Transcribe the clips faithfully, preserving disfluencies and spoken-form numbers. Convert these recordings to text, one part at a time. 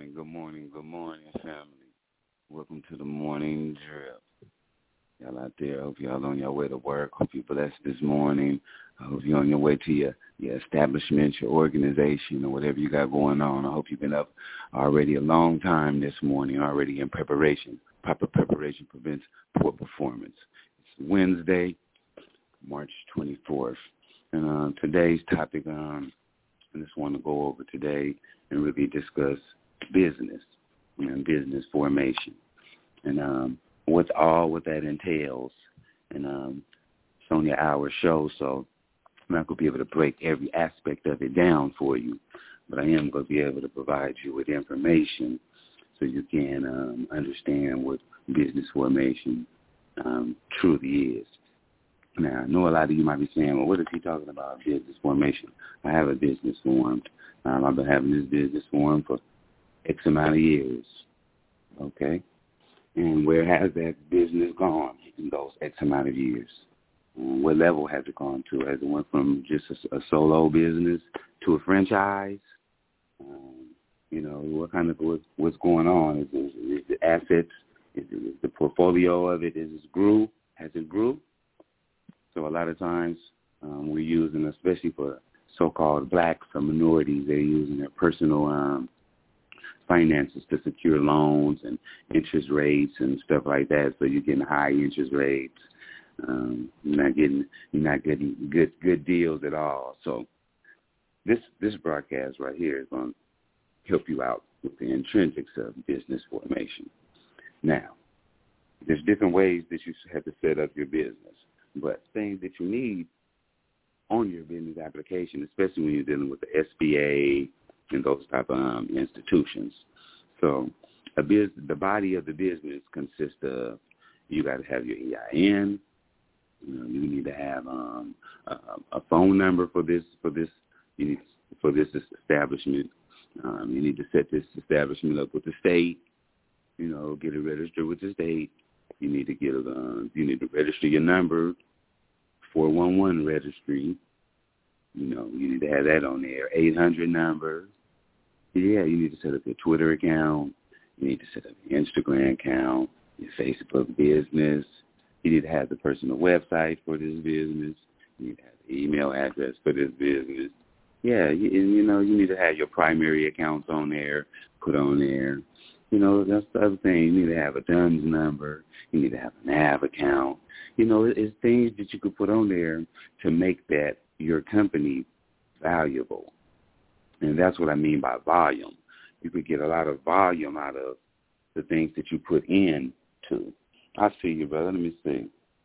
morning, good morning, good morning, family. Welcome to the morning drip. Y'all out there, I hope y'all on your way to work. Hope you're blessed this morning. I hope you're on your way to your, your establishment, your organization, or whatever you got going on. I hope you've been up already a long time this morning, already in preparation. Proper preparation prevents poor performance. It's Wednesday, March twenty-fourth. And uh, today's topic, um, I just want to go over today and really discuss business and business formation and um, what's all what that entails. And um, it's only an hour show, so I'm not going to be able to break every aspect of it down for you, but I am going to be able to provide you with information so you can um, understand what business formation um, truly is. Now, I know a lot of you might be saying, well, what is he talking about, business formation? I have a business formed. Um, I've been having this business formed for X amount of years, okay? And where has that business gone in those X amount of years? Um, what level has it gone to? Has it went from just a, a solo business to a franchise? Um, you know, what kind of, what, what's going on? Is, is, is the assets, is, is the portfolio of it, is it grew? Has it grew? So a lot of times um, we're using, especially for so-called blacks or minorities, they're using their personal um, finances to secure loans and interest rates and stuff like that. So you're getting high interest rates. Um, you're not getting you're not getting good good deals at all. So this this broadcast right here is going to help you out with the intrinsics of business formation. Now, there's different ways that you have to set up your business. But things that you need on your business application, especially when you're dealing with the S B A and those type of um, institutions. So a biz, the body of the business consists of, you got to have your E I N. You know, you need to have um, a, a phone number for this for this you need for this establishment. Um, you need to set this establishment up with the state. You know, get it registered with the state. You need to get uh, you need to register your number, four one one registry. You know, you need to have that on there, eight hundred number. Yeah, you need to set up your Twitter account. You need to set up your Instagram account, your Facebook business. You need to have the personal website for this business. You need to have the email address for this business. Yeah, you, you know, you need to have your primary accounts on there, put on there. You know, that's the other thing. You need to have a D U N S number. You need to have an A V account. You know, it's things that you could put on there to make that your company valuable. And that's what I mean by volume. You could get a lot of volume out of the things that you put in to. I see you, brother. Let me see.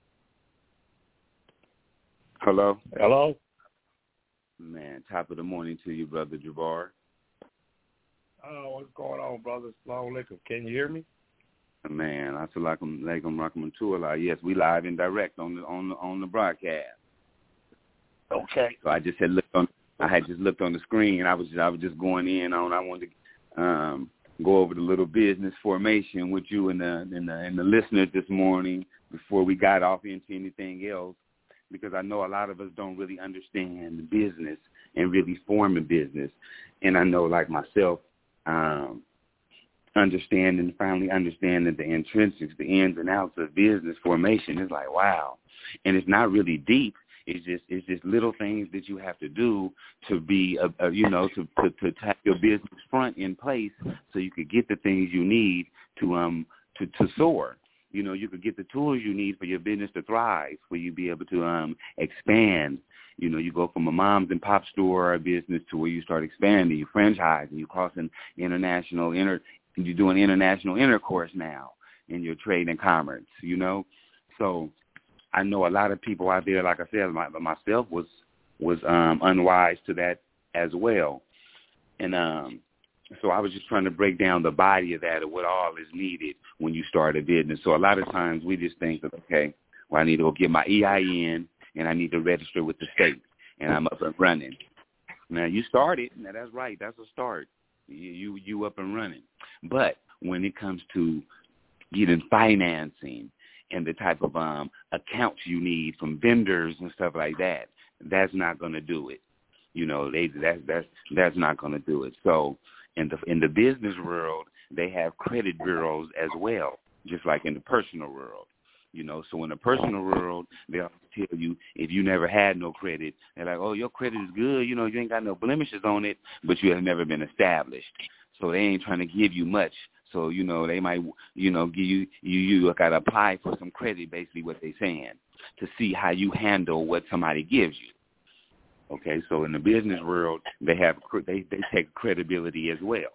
Hello? Hello? Man, top of the morning to you, Brother Jabbar. Oh, what's going on, brother? Assalamu alaikum. Can you hear me? Man, I feel like I'm like I'm rocking to a lot. Yes, we live and direct on the on the on the broadcast. Okay. So I just had looked on. I had just looked on the screen. I was just, I was just going in on. I wanted to um, go over the little business formation with you and the and the and the listeners this morning before we got off into anything else, because I know a lot of us don't really understand the business and really form a business. And I know, like myself, um, understanding, finally understanding the intrinsics, the ins and outs of business formation is like, wow. And it's not really deep. It's just it's just little things that you have to do to be, a, a, you know, to, to, to have your business front in place so you could get the things you need to um to, to soar. You know, you could get the tools you need for your business to thrive, for you to be able to um expand. You know, you go from a mom's and pop store business to where you start expanding, you franchise, and you crossing international inter. You're doing international intercourse now in your trade and commerce. You know, so I know a lot of people out there, like I said, my, myself was was um, unwise to that as well, and um, so I was just trying to break down the body of that, of what all is needed when you start a business. So a lot of times we just think that, okay, well, I need to go get my E I N and I need to register with the state, and I'm up and running. Now you started. Now that's right. That's a start. You you, you up and running. But when it comes to getting financing and the type of um, accounts you need from vendors and stuff like that, that's not going to do it. You know, they that's that's that's not going to do it. So In the in the business world, they have credit bureaus as well, just like in the personal world. You know, so in the personal world, they'll tell you if you never had no credit, they're like, oh, your credit is good. You know, you ain't got no blemishes on it, but you have never been established. So they ain't trying to give you much. So, you know, they might, you know, give you, you, you got to apply for some credit, basically what they're saying, to see how you handle what somebody gives you. Okay, so in the business world, they have they, they take credibility as well.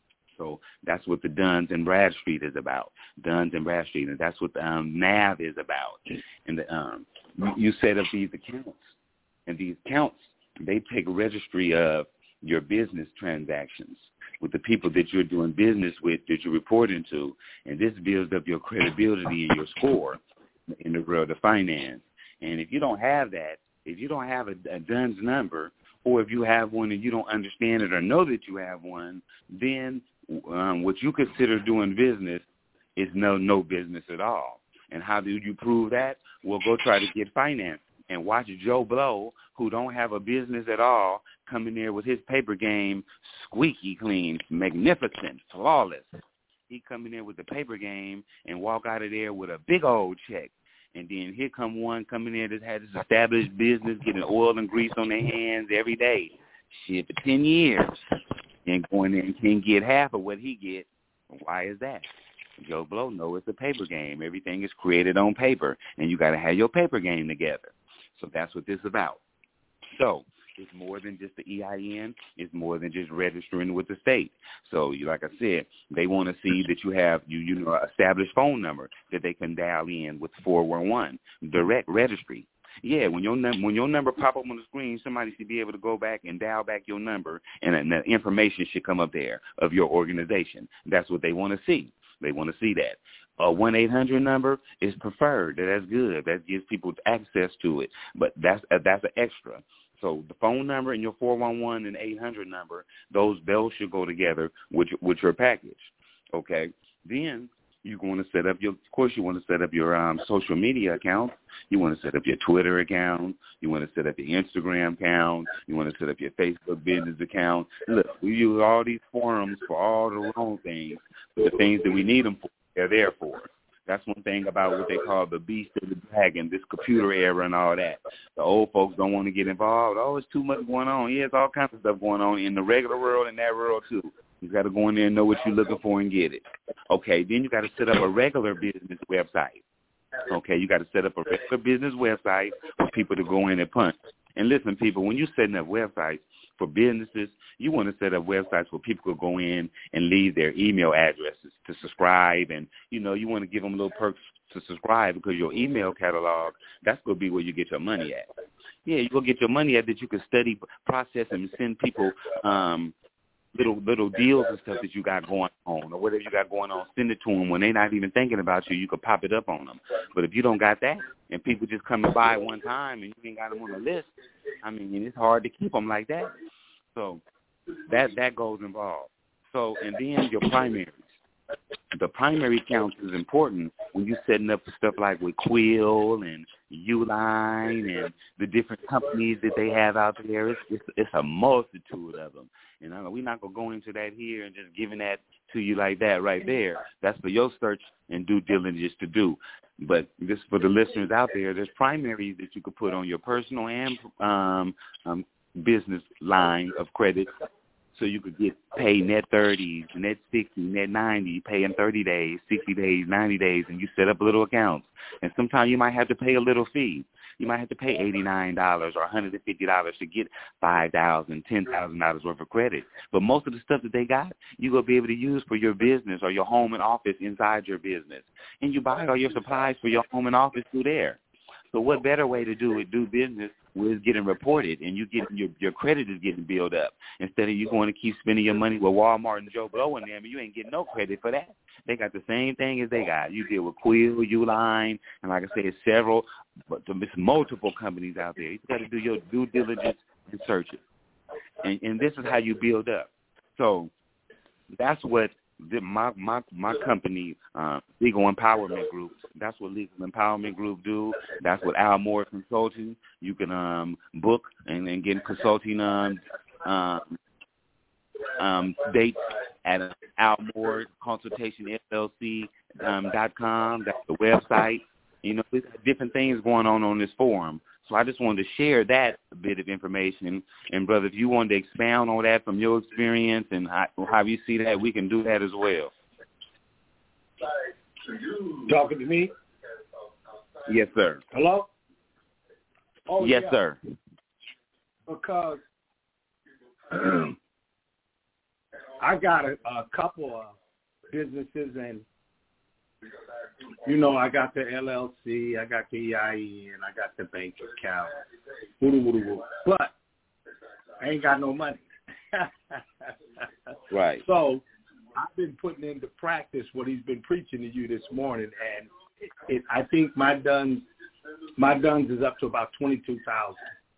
So that's what the Duns and Bradstreet is about. Duns and Bradstreet, and that's what the um, N A V is about. And the, um, you, you set up these accounts, and these accounts, they take a registry of your business transactions with the people that you're doing business with, that you're reporting to, and this builds up your credibility and your score in the world of finance. And if you don't have that, if you don't have a, a Duns number, or if you have one and you don't understand it or know that you have one, then um, what you consider doing business is no no business at all. And how do you prove that? Well, go try to get finance and watch Joe Blow, who don't have a business at all, come in there with his paper game squeaky clean, magnificent, flawless. He come in there with the paper game and walk out of there with a big old check. And then here come one coming in that has this established business, getting oil and grease on their hands every day. Shit, for ten years. And going in and can get half of what he get. Why is that? Joe Blow knows it's a paper game. Everything is created on paper, and you got to have your paper game together. So that's what this is about. So it's more than just the E I N. It's more than just registering with the state. So, you, like I said, they want to see that you have you you know established phone number that they can dial in with four one one direct registry. Yeah, when your num- when your number pop up on the screen, somebody should be able to go back and dial back your number, and, and the information should come up there of your organization. That's what they want to see. They want to see that. A one eight hundred number is preferred. That's good. That gives people access to it. But that's uh, that's an extra. So the phone number and your four one one and eight hundred number, those those should go together with with your package. Okay. Then you want to set up your, of course, you want to set up your um, social media account. You want to set up your Twitter account. You want to set up your Instagram account. You want to set up your Facebook business account. Look, we use all these forums for all the wrong things, but the things that we need them for, they're there for. That's one thing about what they call the beast of the dragon, this computer era and all that. The old folks don't want to get involved. Oh, it's too much going on. Yeah, it's all kinds of stuff going on in the regular world and that world too. You got to go in there and know what you're looking for and get it. Okay, then you got to set up a regular business website. Okay, you got to set up a regular business website for people to go in and punch. And listen, people, when you're setting up websites for businesses, you want to set up websites where people could go in and leave their email addresses to subscribe. And, you know, you want to give them little perks to subscribe because your email catalog, that's going to be where you get your money at. Yeah, you go get your money at that you can study, process, and send people um, little little deals and stuff that you got going on or whatever you got going on. Send it to them when they're not even thinking about you. You could pop it up on them. But if you don't got that and people just coming by one time and you ain't got them on the list, I mean, it's hard to keep them like that. So that that goes involved. So, and then your primaries. The primary count is important when you're setting up stuff like with Quill and Uline and the different companies that they have out there. It's, it's, it's a multitude of them. And I know we're not going to go into that here and just giving that to you like that right there. That's for your search and due diligence to do. But just for the listeners out there, there's primaries that you could put on your personal and um, um, business line of credit. So you could get paid net thirties, net sixty, net ninety, pay in thirty days, sixty days, ninety days, and you set up little accounts. And sometimes you might have to pay a little fee. You might have to pay eighty-nine dollars or one hundred fifty dollars to get five thousand dollars, ten thousand dollars worth of credit. But most of the stuff that they got, you're going to be able to use for your business or your home and office inside your business. And you buy all your supplies for your home and office through there. So what better way to do it, do business, was getting reported, and you get your your credit is getting built up instead of you going to keep spending your money with Walmart and Joe Blow and them, and you ain't getting no credit for that. They got the same thing as they got. You deal with Quill, Uline, and like I said, it's but there's multiple companies out there. You got to do your due diligence and search it, and and this is how you build up. So that's what the, my my my company, uh, Legal Empowerment Group. That's what Legal Empowerment Group do. That's what Al Moore Consulting. You can um, book and, and get consulting um, um, um, dates at Almore Consultation L L C um, dot com. That's the website. You know, there's different things going on on this forum. So I just wanted to share that bit of information. And, brother, if you wanted to expound on that from your experience and how, how you see that, we can do that as well. Talking to me? Yes, sir. Hello? Oh, yes, yeah. sir. Because I got a, a couple of businesses, and, you know, I got the L L C, I got the E I E, and I got the bank account. Woo, woo, woo. But I ain't got no money. Right. So I've been putting into practice what he's been preaching to you this morning, and it, it, I think my duns, my duns is up to about twenty-two thousand.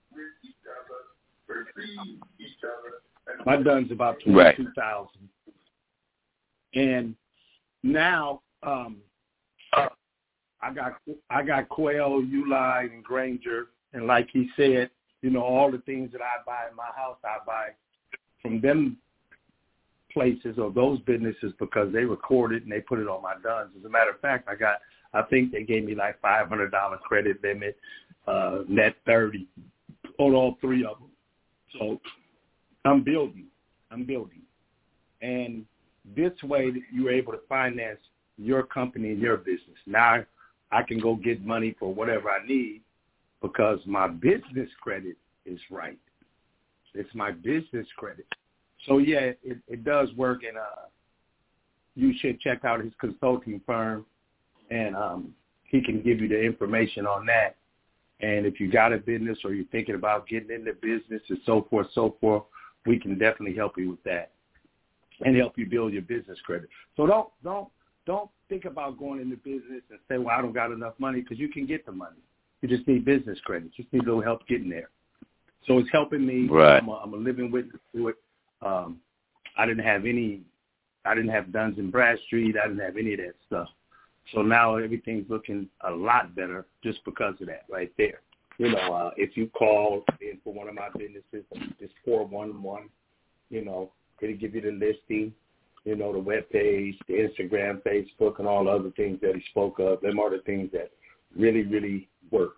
My duns about twenty-two thousand, right. And now um, I got I got Quail, Uline, and Granger, and like he said, you know, all the things that I buy in my house, I buy from them places or those businesses because they record it and they put it on my duns. As a matter of fact, I got, I think they gave me like five hundred dollars credit limit, uh, net thirty on all three of them. So I'm building, I'm building. And this way you're able to finance your company and your business. Now I can go get money for whatever I need because my business credit is right. It's my business credit. So, yeah, it, it does work, and uh, you should check out his consulting firm, and um, he can give you the information on that. And if you got a business or you're thinking about getting into business and so forth, so forth, we can definitely help you with that and help you build your business credit. So don't don't don't think about going into business and say, well, I don't got enough money, because you can get the money. You just need business credit. You just need a little help getting there. So it's helping me. Right. I'm a, I'm a living witness to it. Um, I didn't have any, I didn't have Duns and Bradstreet. I didn't have any of that stuff. So now everything's looking a lot better just because of that right there. You know, uh, if you call in for one of my businesses, it's four one one, you know, it'll give you the listing, you know, the web page, the Instagram, Facebook, and all the other things that he spoke of. Them are the things that really, really work.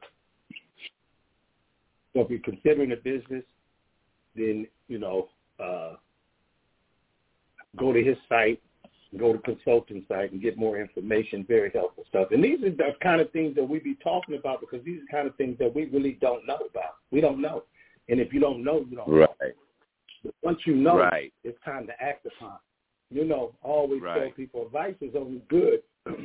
So if you're considering a business, then, you know, uh, go to his site, go to consulting site and get more information, very helpful stuff. And these are the kind of things that we be talking about because these are the kind of things that we really don't know about. We don't know. And if you don't know, you don't right. know. But once you know, right. it's time to act upon. You know, I always right. tell people advice is only good.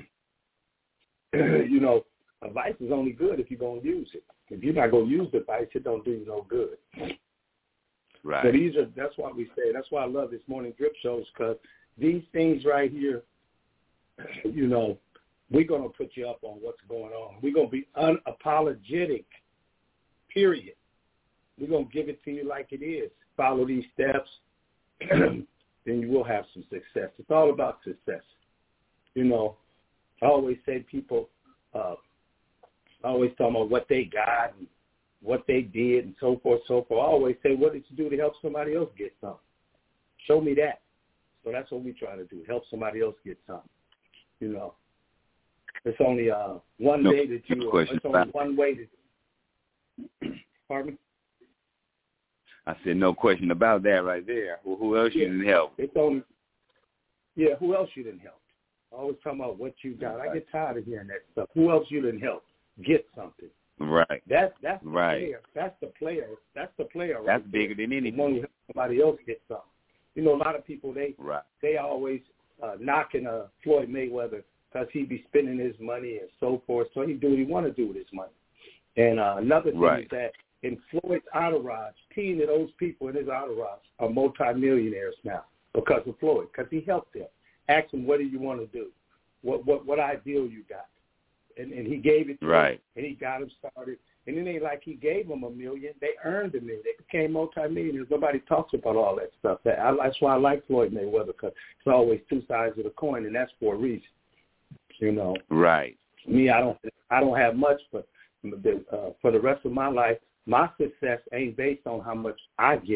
You know, advice is only good if you're going to use it. If you're not going to use the advice, it don't do you no good. Right. So these are, that's why we say, that's why I love this morning drip shows, because these things right here, you know, we're going to put you up on what's going on. We're going to be unapologetic, period. We're going to give it to you like it is. Follow these steps, then you will have some success. It's all about success. You know, I always say people, uh, I always talk about what they got and what they did and so forth, so forth. I always say, what did you do to help somebody else get something? Show me that. So that's what we try to do, help somebody else get something. You know, it's only uh, one no, day that you, no uh, it's only one way to, pardon me? I said no question about that right there. Well, who else yeah, you didn't help? It's only, yeah, who else you didn't help? I always talk about what you got. Right. I get tired of hearing that stuff. Who else you didn't help? Get something. Right. That's that's the right. player. That's the player. That's the player. Right That's there. bigger than anything. When somebody else gets something. You know, a lot of people they right. they always uh, knocking uh, Floyd Mayweather because he be spending his money and so forth. So he do what he want to do with his money. And uh, another thing right. is that in Floyd's entourage, ten of those people in his entourage are multimillionaires now because of Floyd, because he helped them. Ask him, what do you want to do? What what what ideal you got? And, and he gave it to right. him, and he got him started. And it ain't like he gave them a million. They earned a million. They became multimillionaires. Nobody talks about all that stuff. That I, that's why I like Floyd Mayweather, because it's always two sides of the coin, and that's for a reason. You know. Right. Me, I don't I don't have much, but uh, for the rest of my life, my success ain't based on how much I get.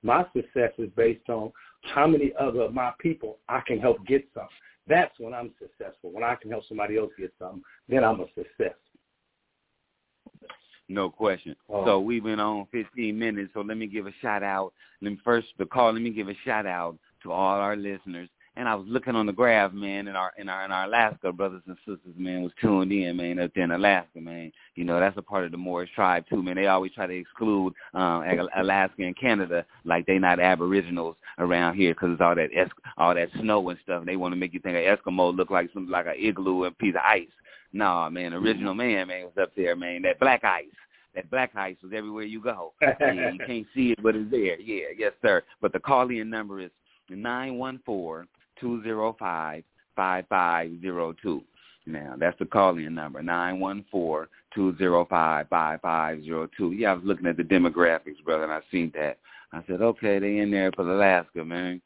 My success is based on how many other of my people I can help get something. That's when I'm successful. When I can help somebody else get something, then I'm a success. No question. Oh. So we've been on fifteen minutes, so let me give a shout-out. Let me first, the call, let me give a shout-out to all our listeners. And I was looking on the graph, man, in our in our in our Alaska brothers and sisters, man, was tuned in, man, up there in Alaska, man. You know, that's a part of the Moorish tribe too, man. They always try to exclude um, Alaska and Canada like they not Aboriginals around here because it's all that es- all that snow and stuff. They want to make you think an Eskimo look like something like an igloo and a piece of ice. Nah, man, original man, man, was up there, man. That black ice. That black ice was everywhere you go. Yeah, you can't see it, but it's there. Yeah, yes, sir. But the call-in number is nine one four, two zero five, five five zero two. Now, that's the call-in number, nine one four, two zero five, five five zero two. Yeah, I was looking at the demographics, brother, and I seen that. I said, okay, they in there for Alaska, man.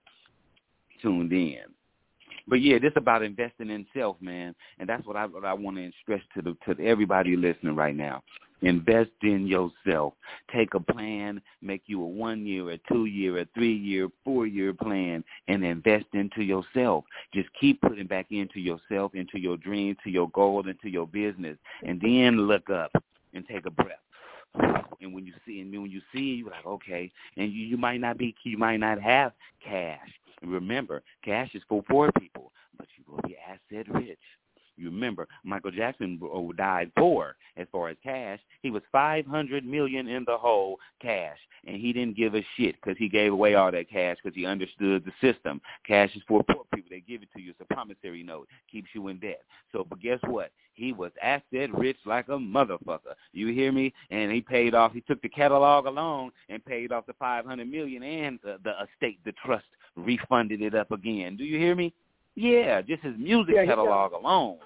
Tuned in. But, yeah, this is about investing in self, man, and that's what I what I want to stress to the to everybody listening right now. Invest in yourself. Take a plan, make you a one-year, a two-year, a three-year, four-year plan, and invest into yourself. Just keep putting back into yourself, into your dreams, to your goals, into your business, and then look up and take a breath. And when you see, and when you see, you're like, okay, and you, you might not be, you might not have cash. Remember, cash is for poor people, but you will be asset rich. You remember, Michael Jackson died poor as far as cash. He was five hundred million dollars in the hole cash, and he didn't give a shit because he gave away all that cash because he understood the system. Cash is for poor people. They give it to you. It's a promissory note. Keeps you in debt. So, but guess what? He was asset rich like a motherfucker. You hear me? And he paid off. He took the catalog along and paid off the five hundred million dollars, and the, the estate, the trust, refunded it up again. Do you hear me? Yeah, just his music yeah, catalog uh, alone.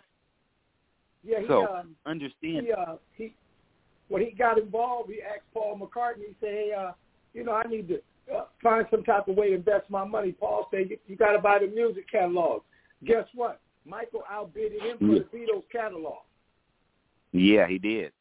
Yeah, he, so uh, understand. He, uh, he, when he got involved, he asked Paul McCartney. He said, "Hey, uh, you know, I need to uh, find some type of way to invest my money." Paul said, "You, you got to buy the music catalog." Guess what? Michael outbid him for yeah. the Beatles catalog. Yeah, he did.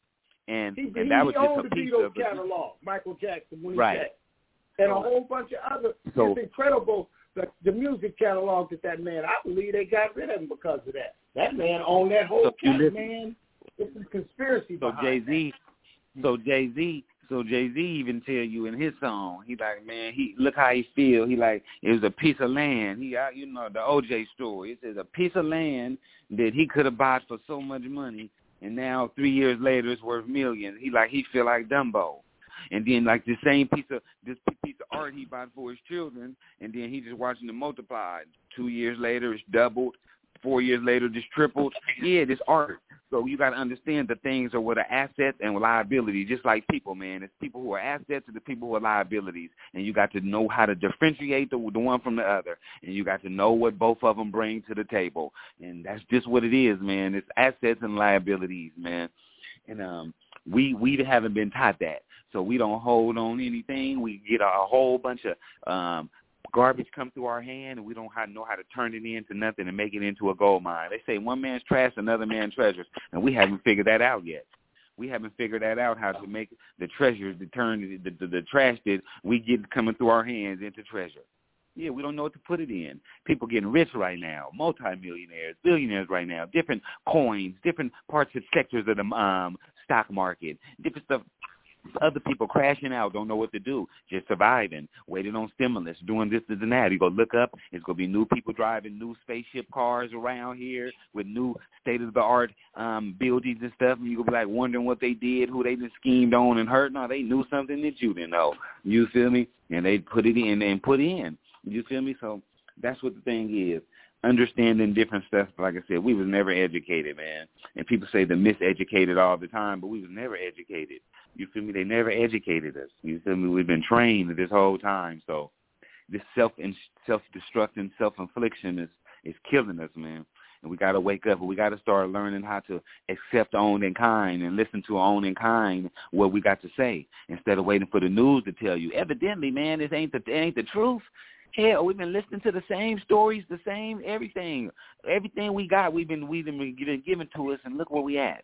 And, he, and he, that was he owned just a the piece Beatles of catalog, Michael Jackson, when he right. said, and a whole bunch of other. So, it's incredible. The, the music catalog that that man, I believe they got rid of him because of that. That man owned that whole so cat, man. It's a conspiracy so behind Jay-Z, that. So Jay-Z, so Jay-Z even tell you in his song, he like, man, he look how he feel. He like, it was a piece of land. He, you know, the O J story. It says a piece of land that he could have bought for so much money, and now three years later it's worth millions. He like, he feel like Dumbo. And then, like, the same piece of this piece of art he bought for his children, and then he just watching it multiply. Two years later, it's doubled. Four years later, just tripled. Yeah, this art. So you got to understand the things are what are assets and liabilities, just like people, man. It's people who are assets and the people who are liabilities. And you got to know how to differentiate the, the one from the other. And you got to know what both of them bring to the table. And that's just what it is, man. It's assets and liabilities, man. And um, we we haven't been taught that. So we don't hold on anything. We get a whole bunch of um, garbage come through our hand, and we don't know how to turn it into nothing and make it into a gold mine. They say one man's trash, another man's treasures, and we haven't figured that out yet. We haven't figured that out, how to make the treasures, to turn the, the, the trash that we get coming through our hands into treasure. Yeah, we don't know what to put it in. People getting rich right now, multimillionaires, billionaires right now, different coins, different parts of sectors of the um, stock market, different stuff. Other people crashing out, don't know what to do, just surviving, waiting on stimulus, doing this, this, and that. You go look up, it's going to be new people driving new spaceship cars around here with new state-of-the-art um, buildings and stuff, and you're going to be like wondering what they did, who they just schemed on and hurt. No, they knew something that you didn't know. You feel me? And they put it in and put in. You feel me? So that's what the thing is. Understanding different stuff. Like I said, we was never educated, man. And people say they're miseducated all the time, but we was never educated. You feel me? They never educated us. You feel me? We've been trained this whole time. So this self self-destructing, self-infliction is, is killing us, man. And we got to wake up. We got to start learning how to accept own in kind and listen to own in kind what we got to say instead of waiting for the news to tell you. Evidently, man, this ain't the, it ain't the truth. Hell, we've been listening to the same stories, the same everything. Everything we got, we've been we've been given, given to us, and look where we at.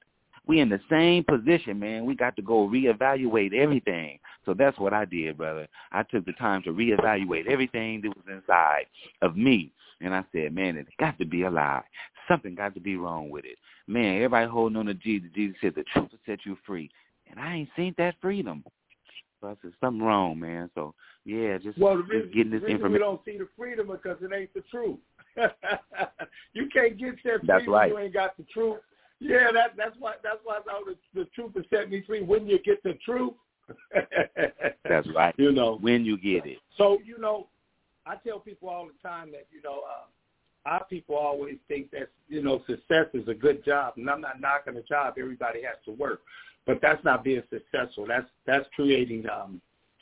We in the same position, man. We got to go reevaluate everything. So that's what I did, brother. I took the time to reevaluate everything that was inside of me. And I said, man, it's got to be a lie. Something got to be wrong with it. Man, everybody holding on to Jesus. Jesus said the truth will set you free. And I ain't seen that freedom. So I said, something wrong, man. So, yeah, just, well, the just reason, getting this the reason information. we don't see the freedom because it ain't the truth. You can't get that freedom that's right. if you ain't got the truth. Yeah, that, that's why that's why I know the, the truth will set me free when you get the truth. That's right. You know. When you get it. So, you know, I tell people all the time that, you know, uh, our people always think that, you know, success is a good job. And I'm not knocking a job. Everybody has to work. But that's not being successful. That's that's creating um,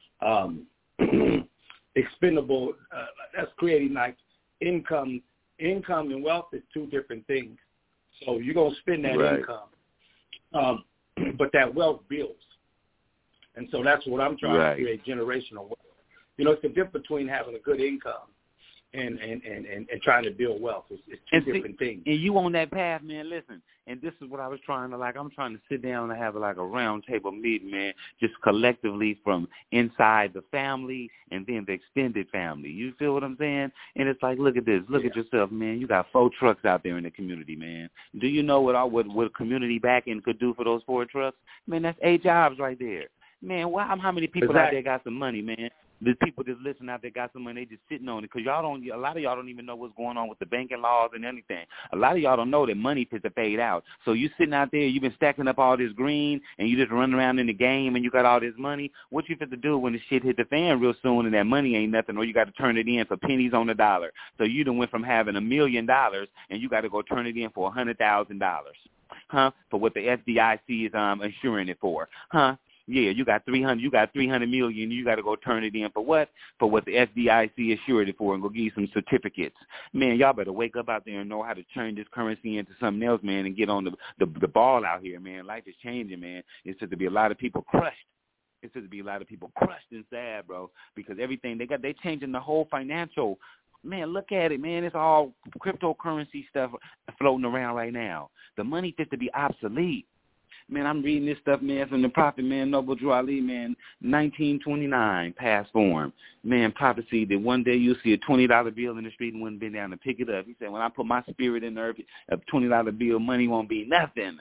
um, expendable. Uh, that's creating like income. Income and wealth is two different things. So you're gonna spend that right. income, um, but that wealth builds. And so that's what I'm trying right. to create, generational wealth. You know, it's the difference between having a good income and and, and, and, and trying to build wealth. It's, it's two and different see, things. And you on that path, man, listen, and this is what I was trying to, like, I'm trying to sit down and have, like, a round table meeting, man, just collectively from inside the family and then the extended family. You feel what I'm saying? And it's like, look at this. Look yeah. at yourself, man. You got four trucks out there in the community, man. Do you know what, all, what, what community backing could do for those four trucks? Man, that's eight jobs right there. Man, well, how many people exactly. out there got some money, man? The people just listening out there got some money, they just sitting on it because y'all don't. A lot of y'all don't even know what's going on with the banking laws and anything. A lot of y'all don't know that money is to fade out. So you sitting out there, you've been stacking up all this green, and you just running around in the game, and you got all this money. What you fit to do when the shit hit the fan real soon, and that money ain't nothing, or you got to turn it in for pennies on the dollar. So you done went from having a million dollars, and you got to go turn it in for a hundred thousand dollars, huh? For what the F D I C is um insuring it for, huh? Yeah, you got three hundred. You got three hundred million. You got to go turn it in for what? For what the F D I C assured it for, and go give you some certificates. Man, y'all better wake up out there and know how to turn this currency into something else, man, and get on the the, the ball out here, man. Life is changing, man. It's just to be a lot of people crushed. It's just to be a lot of people crushed and sad, bro, because everything they got, they changing the whole financial. Man, look at it, man. It's all cryptocurrency stuff floating around right now. The money fits to be obsolete. Man, I'm reading this stuff, man, from the prophet, man, Noble Drew Ali, man, nineteen twenty-nine, past form. Man, prophecy that one day you'll see a twenty dollar bill in the street and wouldn't bend down to pick it up. He said, when I put my spirit in the earth, a twenty dollar bill, money won't be nothing.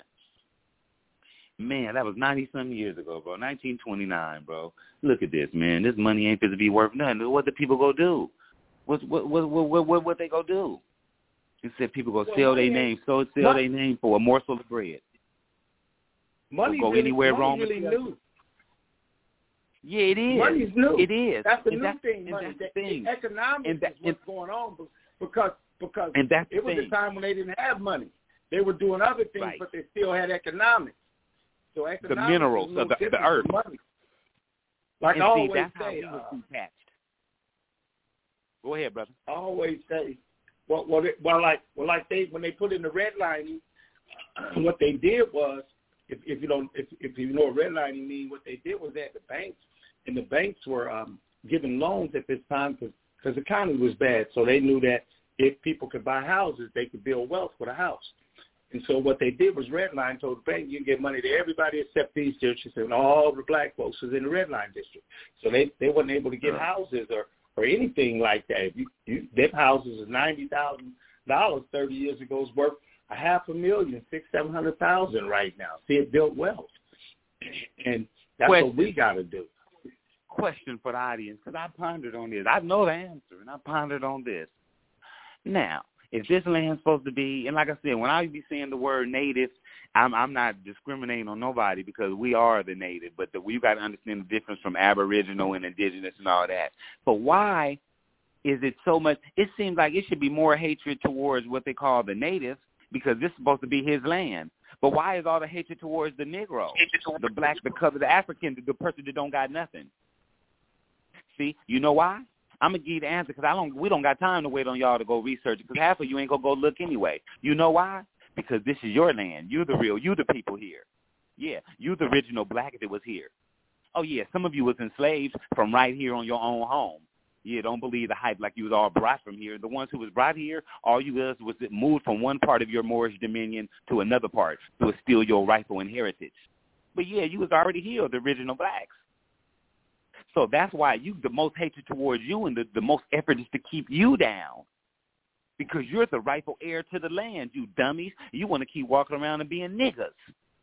Man, that was ninety-some years ago, bro, nineteen twenty-nine, bro. Look at this, man. This money ain't supposed to be worth nothing. What the people go do? What what what what what, what they go do? He said people go well, sell their name, so sell their name for a morsel of bread. Money go really, anywhere money wrong really with new. Yeah, it is. Money's new. It is. That's the and new that's, thing. And money. that's the the, thing. the economics and that, is what's going on because because and that's it was thing. a time when they didn't have money. They were doing other things, right. but they still had economics. So economics the minerals of the, the earth. Money. Like and I see, always that's say, how we uh, was detached. Go ahead, brother. I always say, well, well, it, well, like, well, like they when they put in the redlining, what they did was. If, if you don't, if, if you know what redlining means, what they did was that the banks and the banks were um, giving loans at this time because the economy was bad. So they knew that if people could buy houses, they could build wealth with a house. And so what they did was redline told the bank you can get money to everybody except these districts, and all the black folks was in the redline district. So they they wasn't able to get right. houses or, or anything like that. If you, you, their houses is ninety thousand dollars thirty years ago is worth a half a million, six, seven hundred thousand right now. See, it built wealth, and that's Question. what we got to do. Question for the audience, because I pondered on this. I know the answer, and I pondered on this. Now, if this land's supposed to be, and like I said, when I be saying the word native, I'm, I'm not discriminating on nobody because we are the native, but the, you got to understand the difference from aboriginal and indigenous and all that. But why is it so much? It seems like it should be more hatred towards what they call the natives, because this is supposed to be his land. But why is all the hatred towards the Negro, the black, the color, the African, the, the person that don't got nothing? See, you know why? I'm going to give you the answer because I don't. we don't got time to wait on y'all to go research it because half of you ain't going to go look anyway. You know why? Because this is your land. You the real, you the people here. Yeah, you the original black that was here. Oh, yeah, some of you was enslaved from right here on your own home. Yeah, don't believe the hype like you was all brought from here. The ones who was brought here, all you was was moved from one part of your Moorish dominion to another part to steal your rightful inheritance. But yeah, you was already here, the original blacks. So that's why you the most hatred towards you and the, the most effort is to keep you down. Because you're the rightful heir to the land, you dummies. You want to keep walking around and being niggas.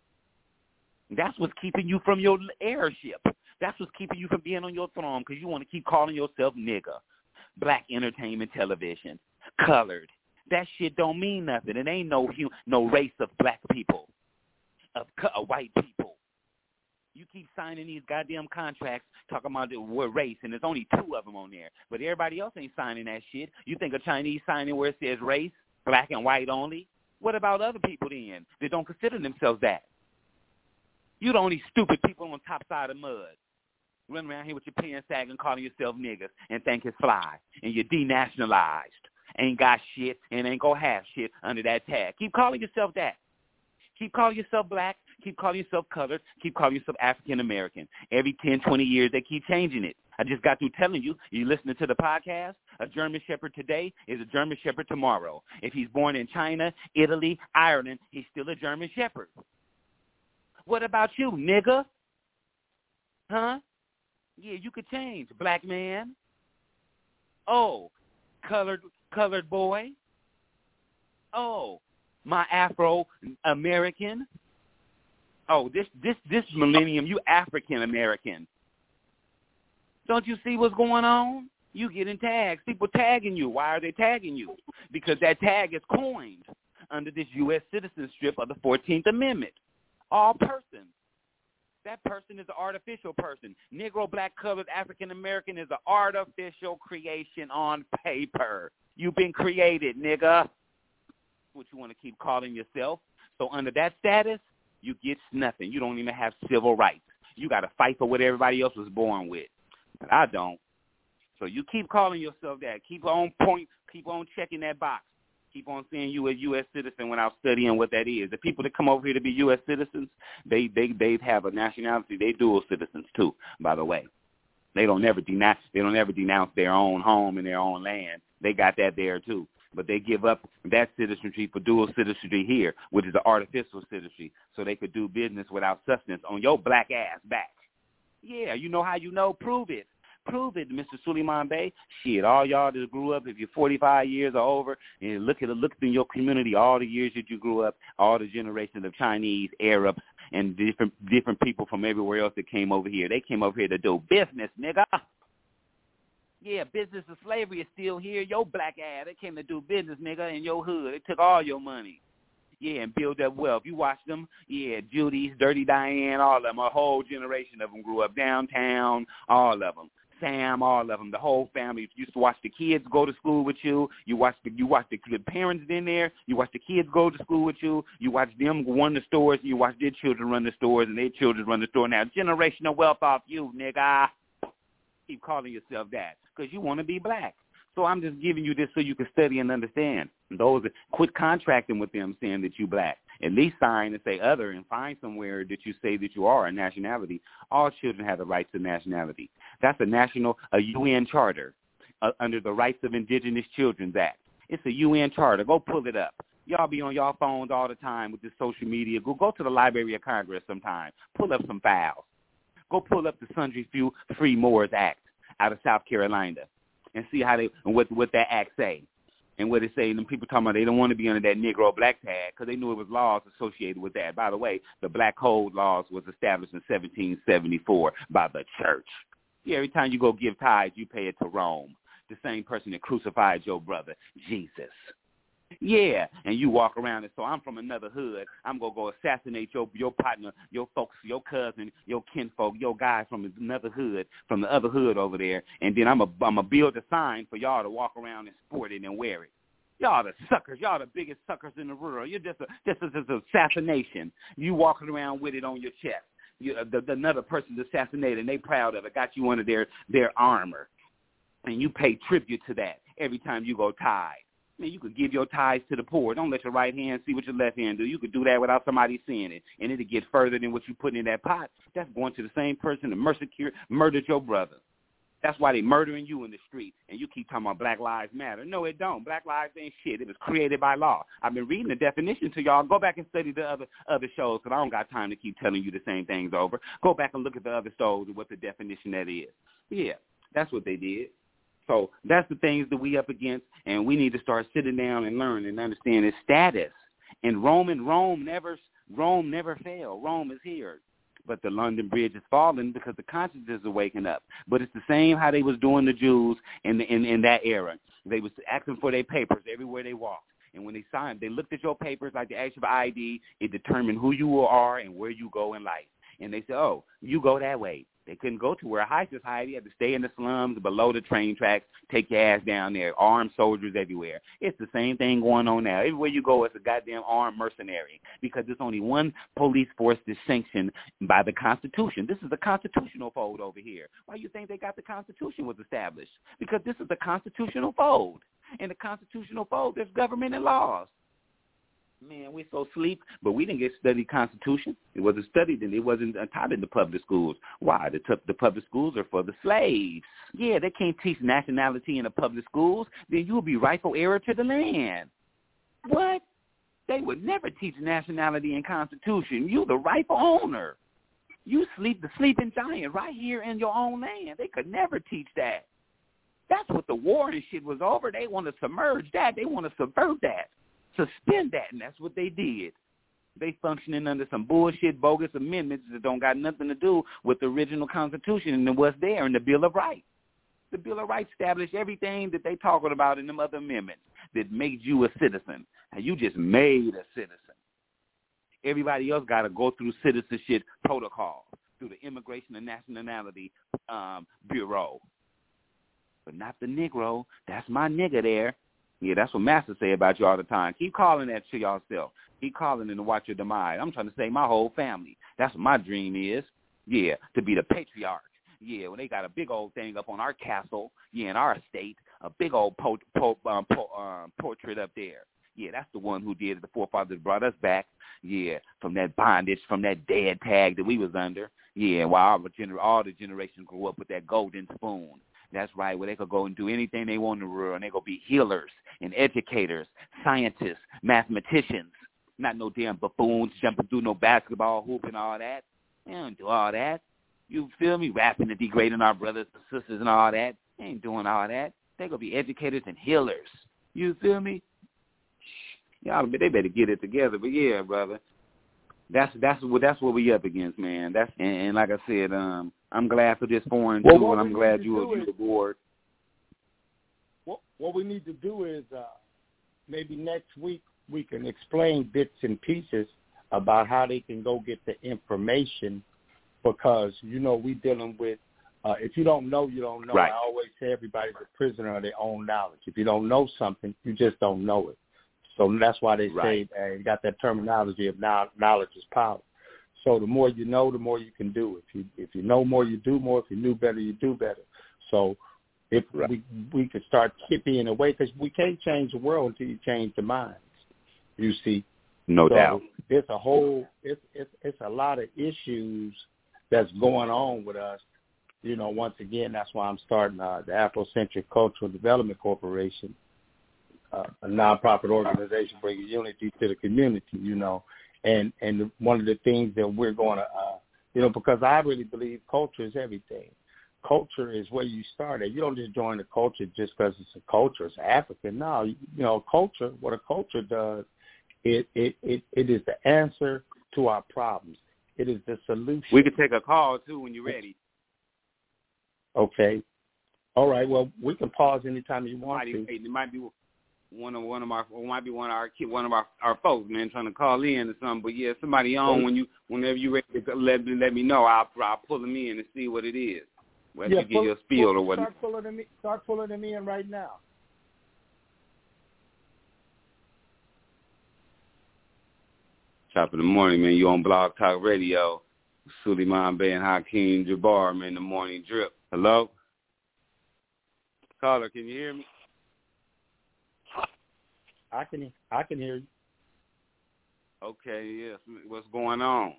That's what's keeping you from your heirship. That's what's keeping you from being on your throne because you want to keep calling yourself nigga. Black entertainment television. Colored. That shit don't mean nothing. It ain't no no race of black people, of uh, white people. You keep signing these goddamn contracts talking about the word race, and there's only two of them on there. But everybody else ain't signing that shit. You think a Chinese signing where it says race, black and white only? What about other people then that don't consider themselves that? You the only stupid people on top side of mud. Running around here with your pants sagging, calling yourself niggas, and think it's fly. And you're denationalized. Ain't got shit and ain't gonna have shit under that tag. Keep calling yourself that. Keep calling yourself black. Keep calling yourself colored. Keep calling yourself African American. Every ten, twenty years, they keep changing it. I just got through telling you, you listening to the podcast, a German Shepherd today is a German Shepherd tomorrow. If he's born in China, Italy, Ireland, he's still a German Shepherd. What about you, nigga? Huh? Yeah, you could change, black man. Oh, colored colored boy. Oh, my Afro-American. Oh, this this this millennium, you African-American. Don't you see what's going on? You getting tags. People tagging you. Why are they tagging you? Because that tag is coined under this U S citizenship of the fourteenth Amendment. All persons. That person is an artificial person. Negro, black, colored, African-American is an artificial creation on paper. You've been created, nigga. What you want to keep calling yourself. So under that status, you get nothing. You don't even have civil rights. You got to fight for what everybody else was born with. But I don't. So you keep calling yourself that. Keep on point. Keep on checking that box. Keep on saying you a U S citizen without studying what that is. The people that come over here to be U S citizens, they they they have a nationality. They dual citizens too, by the way. They don't never denounce. They don't ever denounce their own home and their own land. They got that there too. But they give up that citizenry for dual citizenry here, which is an artificial citizenry, so they could do business without sustenance on your black ass back. Yeah, you know how you know? Prove it. Prove it, Mister Suleiman Bey. Shit, all y'all that grew up, if you're forty-five years or over, and look at look in your community, all the years that you grew up, all the generations of Chinese, Arabs, and different different people from everywhere else that came over here. They came over here to do business, nigga. Yeah, business of slavery is still here. Your black ass, they came to do business, nigga, in your hood. They took all your money. Yeah, and build up wealth. You watch them, yeah, Judy's, Dirty Diane, all of them. A whole generation of them grew up downtown, all of them. Sam, all of them, the whole family. You used to watch the kids go to school with you. You watch the you watch the, the parents in there. You watch the kids go to school with you. You watch them run the stores. You watch their children run the stores, and their children run the store. Now, generational wealth off you, nigga. Keep calling yourself that because you want to be black. So I'm just giving you this so you can study and understand. Those that quit contracting with them saying that you black. At least sign and say other and find somewhere that you say that you are a nationality. All children have the right to nationality. That's a national, a U N charter uh, under the Rights of Indigenous Children's Act. It's a U N charter. Go pull it up. Y'all be on y'all phones all the time with this social media. Go go to the Library of Congress sometime. Pull up some files. Go pull up the Sundry Few Free Moors Act out of South Carolina and see how they and what what that act say. And what it say, and people talking about they don't want to be under that Negro black tag because they knew it was laws associated with that. By the way, the Black Code laws was established in seventeen seventy-four by the church. Yeah, every time you go give tithes, you pay it to Rome, the same person that crucified your brother, Jesus. Yeah, and you walk around and so I'm from another hood. I'm going to go assassinate your your partner, your folks, your cousin, your kinfolk, your guy from another hood, from the other hood over there, and then I'm going I'm to build a sign for y'all to walk around and sport it and wear it. Y'all the suckers. Y'all the biggest suckers in the world. You're just a, just a, just a assassination. You walking around with it on your chest. You, the, the, another person's assassinated, and they proud of it, got you under their, their armor, and you pay tribute to that every time you go tithe. I mean, you could give your tithes to the poor. Don't let your right hand see what your left hand do. You could do that without somebody seeing it, and it'll get further than what you put in that pot. That's going to the same person that murdered your brother. That's why they murdering you in the street, and you keep talking about Black Lives Matter. No, it don't. Black Lives ain't shit. It was created by law. I've been reading the definition to y'all. Go back and study the other other shows, because I don't got time to keep telling you the same things over. Go back and look at the other shows and what the definition that is. Yeah, that's what they did. So that's the things that we up against, and we need to start sitting down and learn and understand its status. And Rome and Rome never Rome never failed. Rome is here. But the London Bridge is falling because the consciousness is waking up. But it's the same how they was doing the Jews in, the, in in that era. They was asking for their papers everywhere they walked. And when they signed, they looked at your papers like they asked you for I D. It determined who you are and where you go in life. And they said, oh, you go that way. They couldn't go to where a high society had to stay in the slums below the train tracks, take your ass down there, armed soldiers everywhere. It's the same thing going on now. Everywhere you go, it's a goddamn armed mercenary, because there's only one police force that's sanctioned by the Constitution. This is a constitutional fold over here. Why do you think they got the Constitution was established? Because this is a constitutional fold. In the constitutional fold, there's government and laws. Man, we're so sleep, but we didn't get studied Constitution. It wasn't studied, and it wasn't taught in the public schools. Why? The, t- the public schools are for the slaves. Yeah, they can't teach nationality in the public schools. Then you'll be rightful heir to the land. What? They would never teach nationality in Constitution. You the rightful owner. You sleep the sleeping giant right here in your own land. They could never teach that. That's what the war and shit was over. They want to submerge that. They want to subvert that. Suspend that, and that's what they did. They functioning under some bullshit, bogus amendments that don't got nothing to do with the original Constitution and what's there in the Bill of Rights. The Bill of Rights established everything that they talking about in them other amendments that made you a citizen. And you just made a citizen. Everybody else got to go through citizenship protocol, through the Immigration and Nationality um, Bureau. But not the Negro. That's my nigga there. Yeah, that's what Master say about you all the time. Keep calling that to yourself. Keep calling and to watch your demise. I'm trying to save my whole family. That's what my dream is. Yeah, to be the patriarch. Yeah, when they got a big old thing up on our castle, yeah, in our estate, a big old po- po- um, po- um, portrait up there. Yeah, that's the one who did it. The forefathers brought us back, yeah, from that bondage, from that dead tag that we was under. Yeah, while our gener- all the generations grew up with that golden spoon. That's right, where they could go and do anything they want in the world, and they go be healers and educators, scientists, mathematicians, not no damn buffoons jumping through no basketball hoop and all that. They don't do all that. You feel me? Rapping and degrading our brothers and sisters and all that. They ain't doing all that. They gonna be educators and healers. You feel me? Y'all, they better get it together. But yeah, brother, that's that's what that's what we up against, man. That's and, and like I said, um. I'm glad for this foreign well, too, and I'm glad you were aboard. What, what we need to do is uh, maybe next week we can explain bits and pieces about how they can go get the information, because, you know, we dealing with, uh, if you don't know, you don't know. Right. I always say everybody's a prisoner of their own knowledge. If you don't know something, you just don't know it. So that's why they right. say, uh, you got that terminology of knowledge is power. So the more you know, the more you can do. If you if you know more, you do more. If you knew better, you do better. So if right. we we could start chipping away, because we can't change the world until you change the minds. You see, no so doubt. It's a whole it's it's it's a lot of issues that's going on with us. You know, once again, that's why I'm starting uh, the Afrocentric Cultural Development Corporation, uh, a nonprofit organization bringing unity to the community. You know. And and one of the things that we're going to, uh, you know, because I really believe culture is everything. Culture is where you start at. You don't just join the culture just because it's a culture. It's African. No, you, you know, culture, what a culture does, it, it, it, it is the answer to our problems. It is the solution. We could take a call, too, when you're ready. Okay. All right. Well, we can pause anytime you want it to. Might, it might be one of one of our it might be one of our one of our, our folks, man, trying to call in or something. But yeah, somebody on when you whenever you ready to let me let me know. I'll I'll pull them in and see what it is. Whether yeah, you pull, get your spiel pull, or what. Start pulling them. Start pulling them in right now. Top of the morning, man. You on Blog Talk Radio. Suleiman Bey and Hakeem Jabbar, man. The morning drip. Hello, caller. Can you hear me? I can I can hear you. Okay, yes. What's going on?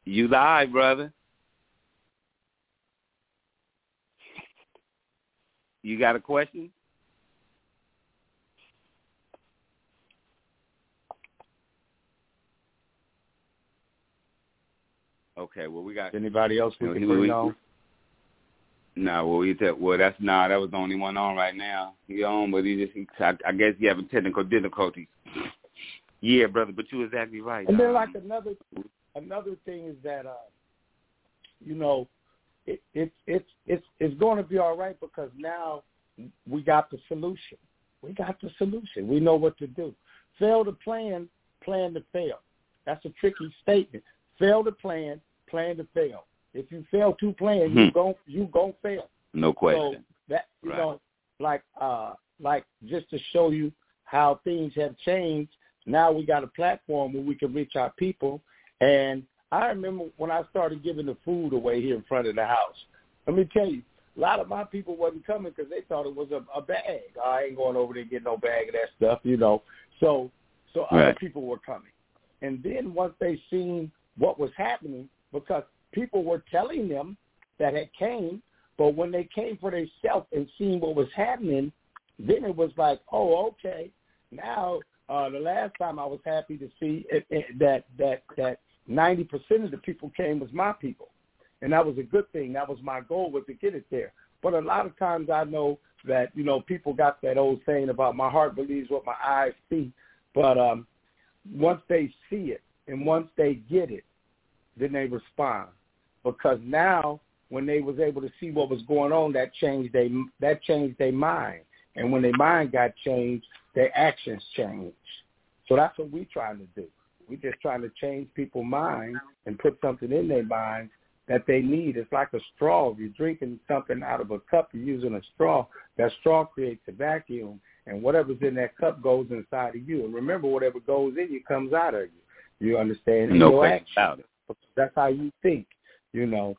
You live, brother. You got a question? Okay, well, we got... Anybody else we you know, can we, bring we, on? No, well, he said, well, that's nah, that was the only one on right now. He on, but he just, he, I, I guess he having technical difficulties. Yeah, brother, but you exactly right. And then, um, like another another thing is that, uh, you know, it, it, it's it's it's going to be all right because now we got the solution. We got the solution. We know what to do. Fail to plan, plan to fail. That's a tricky statement. Fail to plan, plan to fail. If you fail to plan, hmm. you gon' you gon' fail. No question. So that you right. know, like uh, like just to show you how things have changed. Now we got a platform where we can reach our people. And I remember when I started giving the food away here in front of the house. Let me tell you, a lot of my people wasn't coming because they thought it was a, a bag. I ain't going over there and getting no bag of that stuff, you know. So so right. other people were coming. And then once they seen what was happening, because people were telling them that it came, but when they came for themselves and seen what was happening, then it was like, oh, okay. Now, uh, the last time I was happy to see it, it, that that that ninety percent of the people came was my people, and that was a good thing. That was my goal, was to get it there. But a lot of times I know that, you know, people got that old saying about my heart believes what my eyes see, but um, once they see it and once they get it, then they respond. Because now, when they was able to see what was going on, that changed they that changed their mind, and when their mind got changed, their actions changed. So that's what we're trying to do. We're just trying to change people's minds and put something in their minds that they need. It's like a straw. If you're drinking something out of a cup, you're using a straw. That straw creates a vacuum, and whatever's in that cup goes inside of you. And remember, whatever goes in you comes out of you. You understand? No question about it. That's how you think. You know,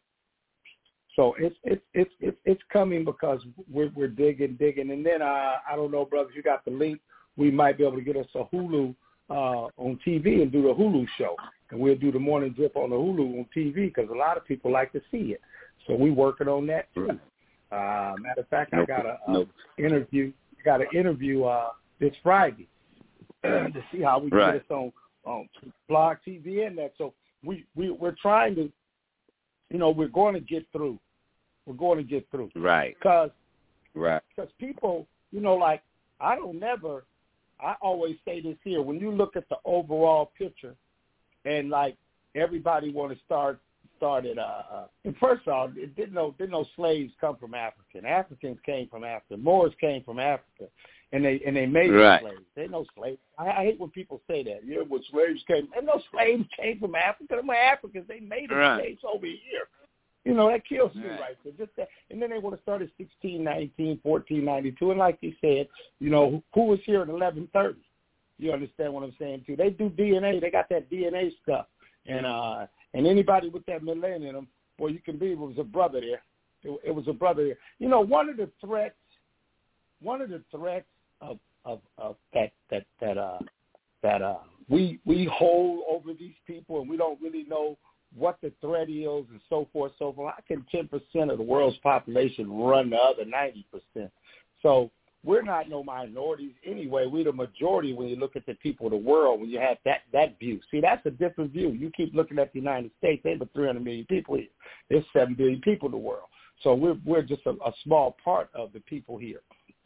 so it's it's it's it's it's coming because we're we're digging, digging, and then uh, I don't know, brothers, you got the link. We might be able to get us a Hulu uh, on T V and do the Hulu show, and we'll do the morning drip on the Hulu on T V because a lot of people like to see it. So we're working on that too. Uh, matter of fact, I got a, a nope. interview. Got an interview uh, this Friday to see how we right. get us on on Blog T V and that. So we we we're trying to. You know, we're going to get through. We're going to get through. Right. Because right. Because people, you know, like, I don't never, I always say this here, when you look at the overall picture and, like, everybody want to start, started, uh, and first off, it didn't know, didn't know slaves come from African. Africans came from Africa. Moors came from Africa. And they and they made right. slaves. They no slaves. I, I hate when people say that. Yeah, when slaves came, and no slaves came from Africa. They're Africans. They made them right. slaves over here. You know, that kills me right. right there. Just that. And then they want to start at sixteen nineteen, fourteen ninety-two. And like you said, you know, who, who was here at eleven thirty? You understand what I'm saying, too? They do D N A. They got that D N A stuff. And uh, and anybody with that millennium in them, boy, you can believe it was a brother there. It, it was a brother there. You know, one of the threats, one of the threats, Of, of of that that that uh that uh we we hold over these people, and we don't really know what the threat is and so forth so forth. How can ten percent of the world's population run the other ninety percent? So we're not no minorities anyway. We're the majority when you look at the people of the world. When you have that that view, see, that's a different view. You keep looking at the United States. There's three hundred million people here. There's seven billion people in the world. So we're we're just a, a small part of the people here.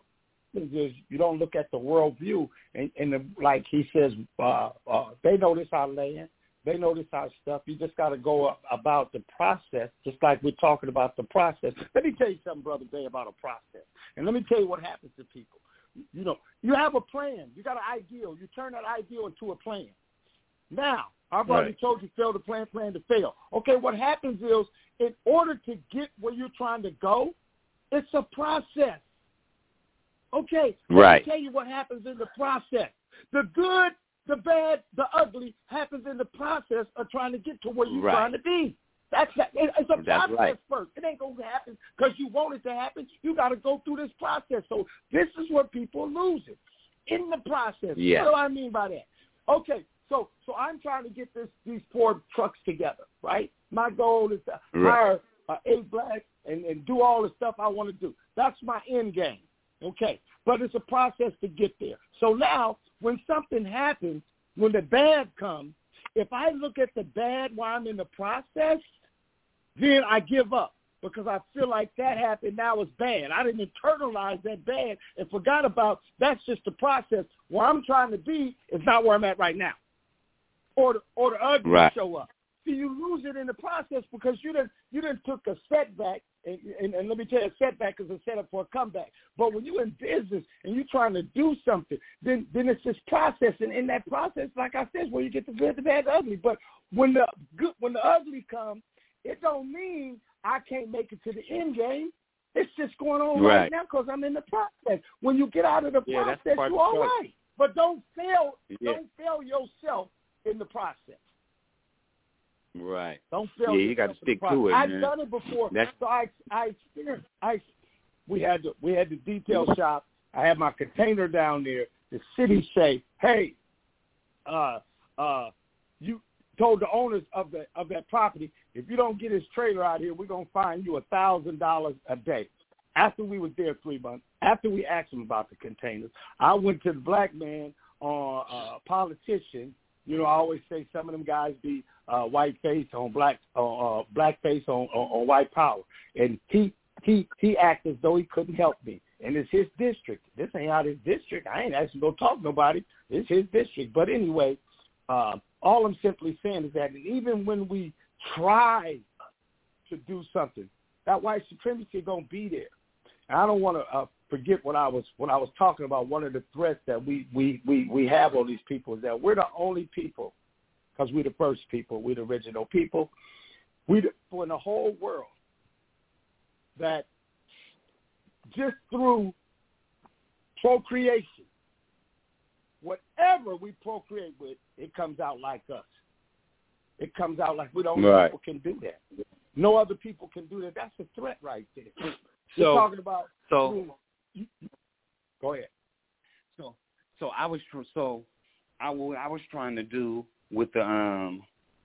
Is you don't look at the world view, and, and the, like he says, uh, uh, they know this our land, they know this our stuff. You just got to go up about the process, just like we're talking about the process. Let me tell you something, Brother Day, about a process, and let me tell you what happens to people. You know, you have a plan, you got an ideal, you turn that ideal into a plan. Now, I've already right. told you, fail to plan, plan to fail. Okay, what happens is, in order to get where you're trying to go, it's a process. Okay, let right. me tell you what happens in the process. The good, the bad, the ugly happens in the process of trying to get to where you're right. trying to be. That's that. It's a That's process right. first. It ain't going to happen because you want it to happen. You got to go through this process. So this is where people lose it, in the process. Yeah. What do I mean by that? Okay, So so I'm trying to get this these four trucks together, right? My goal is to right. hire uh, eight blacks and, and do all the stuff I want to do. That's my end game, okay? But it's a process to get there. So now when something happens, when the bad comes, if I look at the bad while I'm in the process, then I give up because I feel like that happened, now it's bad. I didn't internalize that bad and forgot about that's just the process. Where I'm trying to be is not where I'm at right now. Or the, or the ugly right. show up. See, you lose it in the process because you didn't you didn't took a setback, and, and, and let me tell you, a setback is a setup for a comeback. But when you're in business and you're trying to do something, then then it's this process, and in that process, like I said, is where you get the good, the bad, the ugly. But when the good, when the ugly comes, it don't mean I can't make it to the end game. It's just going on right, right now because I'm in the process. When you get out of the yeah, process, you're all right. But don't fail. Yeah. Don't fail yourself in the process. Right. Don't fail. Yeah, you got to stick to it. I've man. done it before. That's... So I, I experienced. I, we had the, we had the detail shop. I had my container down there. The city say, "Hey, uh, uh, you told the owners of the of that property, if you don't get his trailer out here, we're gonna fine you a thousand dollars a day." After we was there three months, after we asked him about the containers, I went to the black man, uh, uh, politician. You know, I always say some of them guys be uh, white face on black, uh, uh, black face on, on, on white power, and he he he acted as though he couldn't help me. And it's his district. This ain't out his district. I ain't asking to go talk to nobody. It's his district. But anyway, uh, all I'm simply saying is that even when we try to do something, that white supremacy gonna be there. And I don't want to uh, forget what I was when I was talking about. One of the threats that we we we we have on these people is that we're the only people, because we're the first people, we're the original people, we the people in the whole world that just through procreation, whatever we procreate with, it comes out like us. It comes out like we don't right. people can do that. No other people can do that. That's a threat right there. So, We're talking about. So, through, go ahead. So, so I was so I, w- I was trying to do with the um.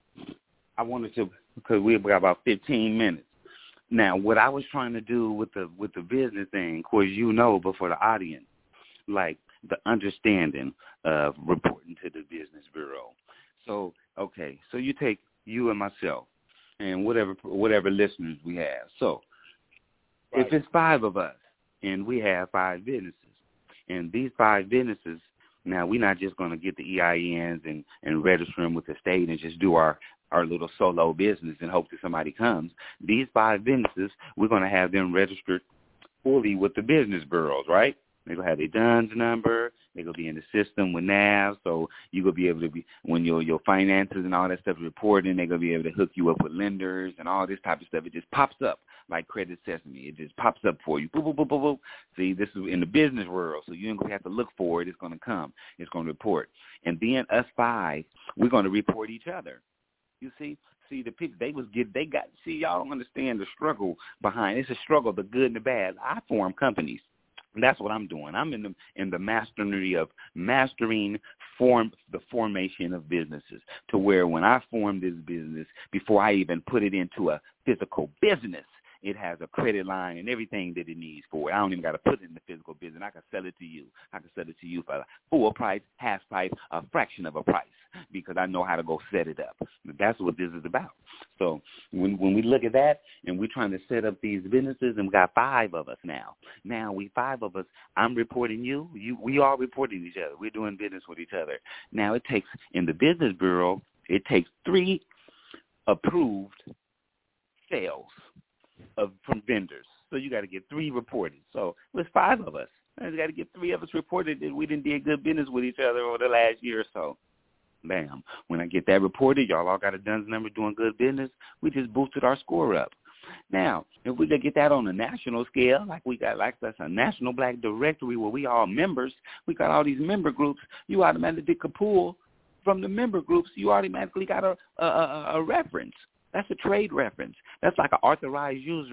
I wanted to because we got about fifteen minutes. Now, what I was trying to do with the with the business thing, of course, you know, but for the audience, like the understanding of reporting to the Business Bureau. So, okay, so you take you and myself and whatever whatever listeners we have. So, right. If it's five of us and we have five businesses, and these five businesses, now we're not just going to get the E I Ns and, and register them with the state and just do our, our little solo business and hope that somebody comes. These five businesses, we're going to have them registered fully with the business bureaus, right? They're going to have their D U N S number. They're going to be in the system with N A V, so you're going to be able to be, when your your finances and all that stuff is reporting, they're going to be able to hook you up with lenders and all this type of stuff. It just pops up like Credit Sesame. It just pops up for you. Boop, boop, boop, boop, boop. See, this is in the business world, so you ain't going to have to look for it. It's going to come. It's going to report. And then us five, we're going to report each other. You see? See, the people, they was get, they got, see, y'all don't understand the struggle behind. It's a struggle, the good and the bad. I form companies. That's what I'm doing. I'm in the in the mastery of mastering form the formation of businesses to where when I form this business, before I even put it into a physical business, it has a credit line and everything that it needs for it. I don't even got to put it in the physical business. I can sell it to you. I can sell it to you for a full price, half price, a fraction of a price because I know how to go set it up. That's what this is about. So when when we look at that and we're trying to set up these businesses, and we got five of us now. Now we five of us. I'm reporting you. You we all reporting each other. We're doing business with each other. Now it takes in the Business Bureau, it takes three approved sales of from vendors. So you got to get three reported. So there's five of us. You got to get three of us reported that we didn't do good business with each other over the last year or so. Bam. When I get that reported, y'all all got a D U N S number doing good business. We just boosted our score up. Now, if we could get that on a national scale, like we got, like that's a national black directory where we all members, we got all these member groups, you automatically could pull from the member groups, you automatically got a, a, a, a reference. That's a trade reference. That's like an authorized user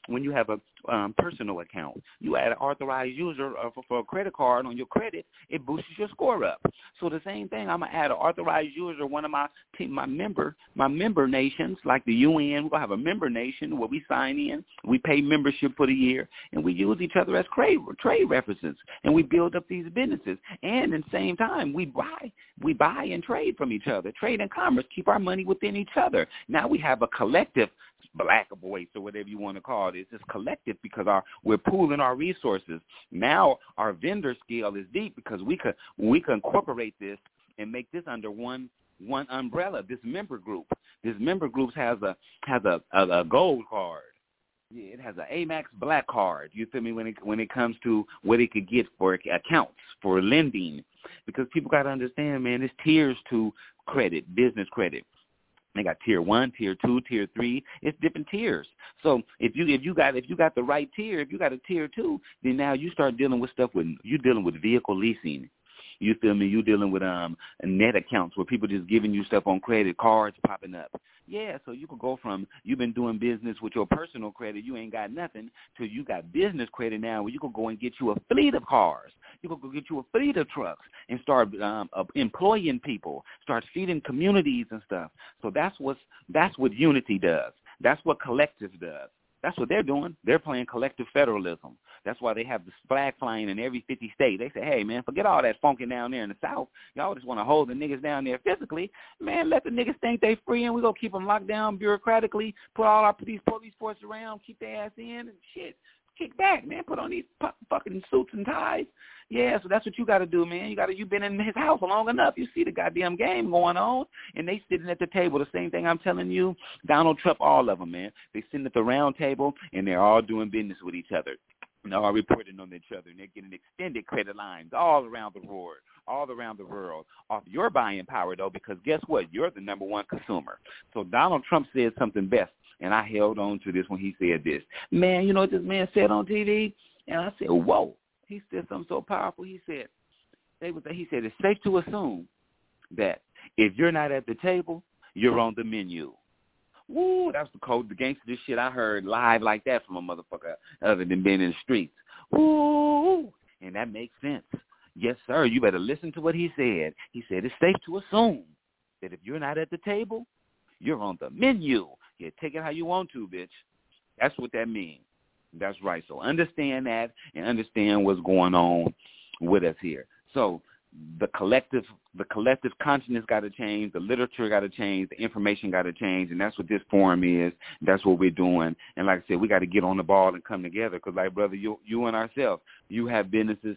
when you have a um, personal account. You add an authorized user uh, for, for a credit card on your credit, it boosts your score up. So the same thing, I'm gonna add an authorized user, one of my team, my member, my member nations, like the U N. We're gonna have a member nation where we sign in, we pay membership for the year, and we use each other as trade trade references, and we build up these businesses. And at the same time, we buy, we buy and trade from each other, trade and commerce, keep our money within each other. Now we have a collective black voice or whatever you want to call it. It's just collective because our we're pooling our resources. Now our vendor scale is deep because we could we can incorporate this and make this under one one umbrella. This member group, this member group has a has a, a, a gold card. Yeah, it has an Amex Black card. You feel me? When it when it comes to what it could get for accounts, for lending, because people got to understand, man, there's tiers to credit, business credit. They got tier one, tier two, tier three. It's different tiers. So if you if you got if you got the right tier, if you got a tier two, then now you start dealing with stuff with you dealing with vehicle leasing. You feel me? You dealing with um net accounts where people just giving you stuff on credit, cards popping up. Yeah, so you could go from you've been doing business with your personal credit, you ain't got nothing, to you got business credit now where you could go and get you a fleet of cars. You could go get you a fleet of trucks and start um, uh, employing people, start feeding communities and stuff. So that's what's that's what Unity does. That's what Collective does. That's what they're doing. They're playing collective federalism. That's why they have the flag flying in every fifty state. They say, hey, man, forget all that funking down there in the South. Y'all just want to hold the niggas down there physically. Man, let the niggas think they free, and we're going to keep them locked down bureaucratically, put all our police, police force around, keep their ass in, and shit. Kick back, man. Put on these fucking suits and ties. Yeah, so that's what you got to do, man. You got to. You've been in his house long enough. You see the goddamn game going on, and they sitting at the table. The same thing I'm telling you. Donald Trump, all of them, man. They sitting at the round table, and they're all doing business with each other. And they're all reporting on each other, and they're getting extended credit lines all around the world, all around the world, off your buying power, though, because guess what? You're the number one consumer. So Donald Trump said something best. And I held on to this when he said this. Man, you know what this man said on T V? And I said, whoa. He said something so powerful. He said, they was, he said, it's safe to assume that if you're not at the table, you're on the menu. Woo, that's the code, the gangster shit I heard live like that from a motherfucker other than being in the streets. Woo, and that makes sense. Yes, sir, you better listen to what he said. He said it's safe to assume that if you're not at the table, you're on the menu. Yeah, take it how you want to, bitch. That's what that means. That's right. So understand that and understand what's going on with us here. So the collective the collective consciousness got to change. The literature got to change. The information got to change. And that's what this forum is. That's what we're doing. And like I said, we got to get on the ball and come together because, like, brother, you, you and ourselves, you have businesses,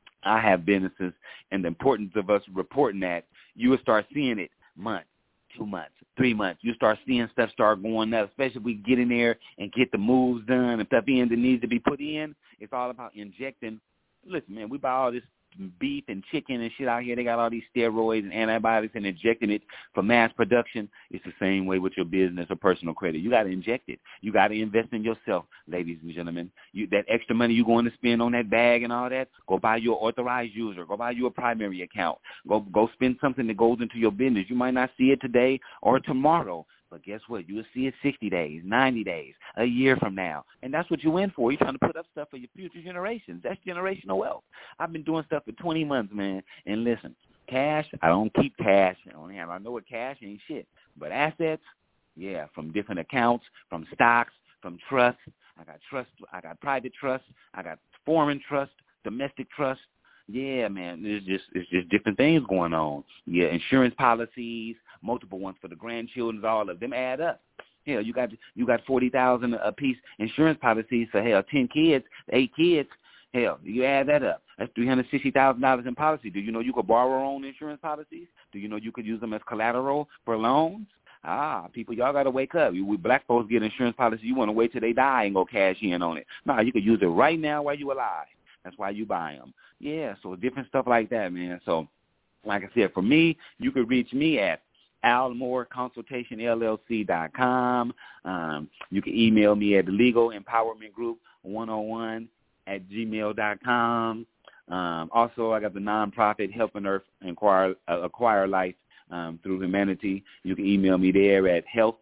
I have businesses, and the importance of us reporting that, you will start seeing it month. Two months, three months, you start seeing stuff start going up, especially if we get in there and get the moves done and stuff in that needs to be put in. It's all about injecting. Listen, man, we buy all this beef and chicken and shit out here. They got all these steroids and antibiotics and injecting it for mass production. It's the same way with your business or personal credit. You got to inject it. You got to invest in yourself, ladies and gentlemen. You, that extra money you're going to spend on that bag and all that, go buy you an authorized user. Go buy you a primary account. Go go spend something that goes into your business. You might not see it today or tomorrow, but guess what? You will see it sixty days, ninety days, a year from now. And that's what you're in for. You're trying to put up stuff for your future generations. That's generational wealth. I've been doing stuff for twenty months, man. And listen, cash, I don't keep cash. I don't have, I know what cash ain't shit. But assets, yeah, from different accounts, from stocks, from trusts. I got trust. I got private trust. I got foreign trust, domestic trust. Yeah, man, it's just it's just different things going on. Yeah, insurance policies, multiple ones for the grandchildren, all of them add up. Hell, you got you got forty thousand a piece insurance policies for hell, ten kids, eight kids. Hell, you add that up. That's three hundred sixty thousand dollars in policy. Do you know you could borrow own insurance policies? Do you know you could use them as collateral for loans? Ah, people, y'all got to wake up. We black folks get insurance policy. You want to wait till they die and go cash in on it. No, you could use it right now while you alive. That's why you buy them. Yeah, so different stuff like that, man. So, like I said, for me, you could reach me at almore consultation l l c dot com. Um, you can email me at the legal empowerment group one oh one at gmail dot com. Um, also, I got the nonprofit Helping Earth Acquire, uh, Acquire Life um, through Humanity. You can email me there at health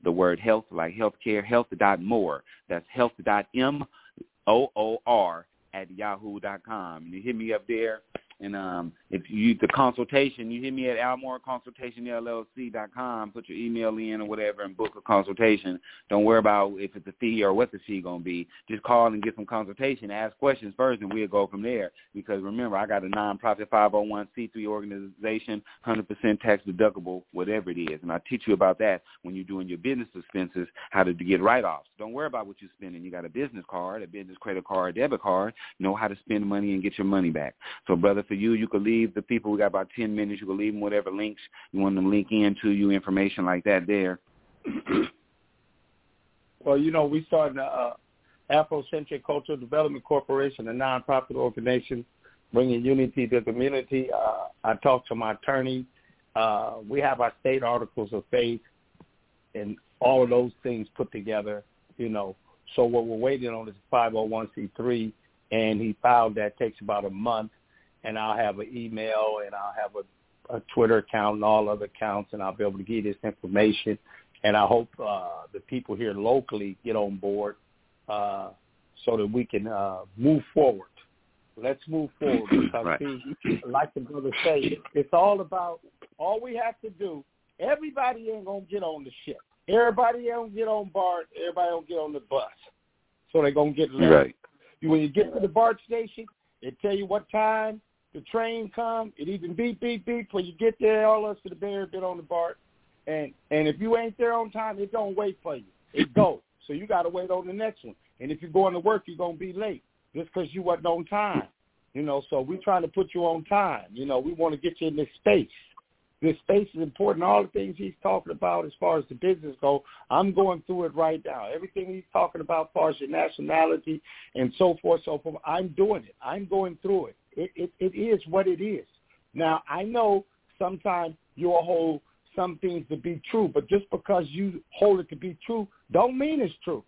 the word health, like healthcare, health dot more. That's health dot m o o r at yahoo dot com. You hit me up there. And um, if you the consultation, you hit me at almore consultation l l c dot com. Put your email in or whatever and book a consultation. Don't worry about if it's a fee or what the fee going to be. Just call and get some consultation. Ask questions first, and we'll go from there. Because remember, I got a nonprofit five oh one c three organization, one hundred percent tax deductible, whatever it is. And I teach you about that when you're doing your business expenses, how to get write-offs. Don't worry about what you're spending. You got a business card, a business credit card, debit card. Know how to spend money and get your money back. So, brother, for you, you could leave the people, we got about ten minutes, you could leave them whatever links you want them to link into you, information like that there. Well, you know, we started the uh, Afrocentric Cultural Development Corporation, a nonprofit organization bringing unity to the community. Uh, I talked to my attorney. Uh, we have our state articles of faith and all of those things put together, you know. So what we're waiting on is five oh one c three, and he filed that. Takes about a month. And I'll have an email, and I'll have a, a Twitter account and all other accounts, and I'll be able to give this information. And I hope uh, the people here locally get on board uh, so that we can uh, move forward. Let's move forward because, right. see, like the brother say, it's all about, all we have to do, everybody ain't going to get on the ship. Everybody don't get on BART. Everybody don't get on the bus. So they're going to get left. Right. When you get to the BART station, it tell you what time the train come. It even beep, beep, beep. When you get there, all us to the bear bit on the BART. And and if you ain't there on time, it don't wait for you. It goes. So you got to wait on the next one. And if you're going to work, you're going to be late just because you wasn't on time. You know, so we're trying to put you on time. You know, we want to get you in this space. This space is important. All the things he's talking about as far as the business go, I'm going through it right now. Everything he's talking about as far as your nationality and so forth, so forth, I'm doing it. I'm going through it. It, it, it is what it is. Now, I know sometimes you'll hold some things to be true, but just because you hold it to be true don't mean it's true.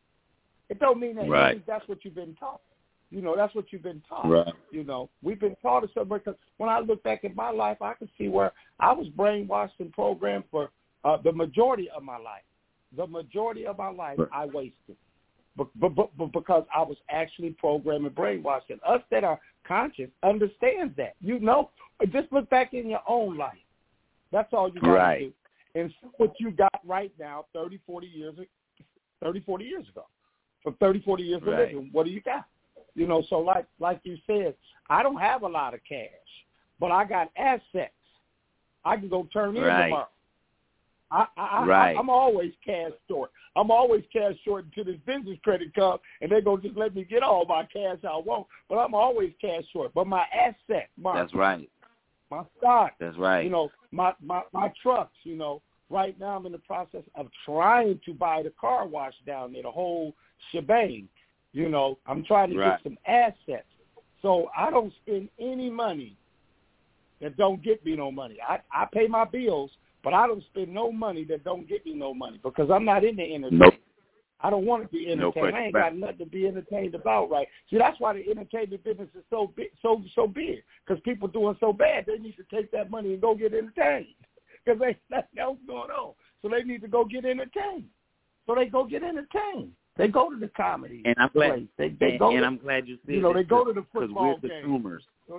It don't mean that right. it means that's what you've been taught. You know, that's what you've been taught. Right. You know, we've been taught it so much. Because when I look back at my life, I can see where I was brainwashed and programmed for uh, the majority of my life. The majority of my life right. I wasted. But, but, but, but because I was actually programmed and brainwashed. And us that are conscious understands that. You know, just look back in your own life. That's all you got to right. do. And see what you got right now thirty, forty years, thirty, forty years ago. From thirty, forty years of right. living, what do you got? You know, so like like you said, I don't have a lot of cash, but I got assets. I can go turn in right. tomorrow. I, I, right. I, I'm always cash short. I'm always cash short until this business credit comes, and they're going to just let me get all my cash I want. But I'm always cash short. But my assets, my, that's right. My stock. That's right. You know, my, my, my trucks, you know. Right now I'm in the process of trying to buy the car wash down there, the whole shebang. You know, I'm trying to right. get some assets. So I don't spend any money that don't get me no money. I, I pay my bills, but I don't spend no money that don't get me no money because I'm not in the entertainment. Nope. I don't want to be entertained. No I ain't got nothing to be entertained about, right? See, that's why the entertainment business is so big, so so big, because people doing so bad, they need to take that money and go get entertained because they nothing else going on. So they need to go get entertained. So they go get entertained. They go to the comedy and I'm glad, place. They, they and, go and to, I'm glad you said you know, they go to the because football we're consumers. game.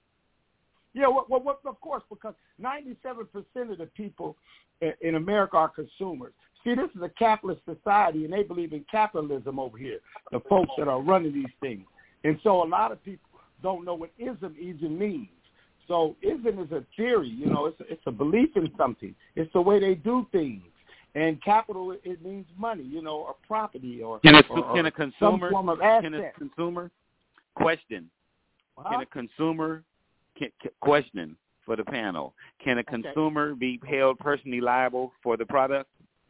Yeah, well, well, well, of course, because ninety-seven percent of the people in, in America are consumers. See, this is a capitalist society, and they believe in capitalism over here, the folks that are running these things. And so a lot of people don't know what ism even means. So ism is a theory, you know, it's a, it's a belief in something. It's the way they do things. And capital, it means money, you know, or property, or can a, or, can a consumer, some form of asset. Can a consumer, question, huh? can a consumer, can, can, question for the panel, can a consumer okay. be held personally liable for the product?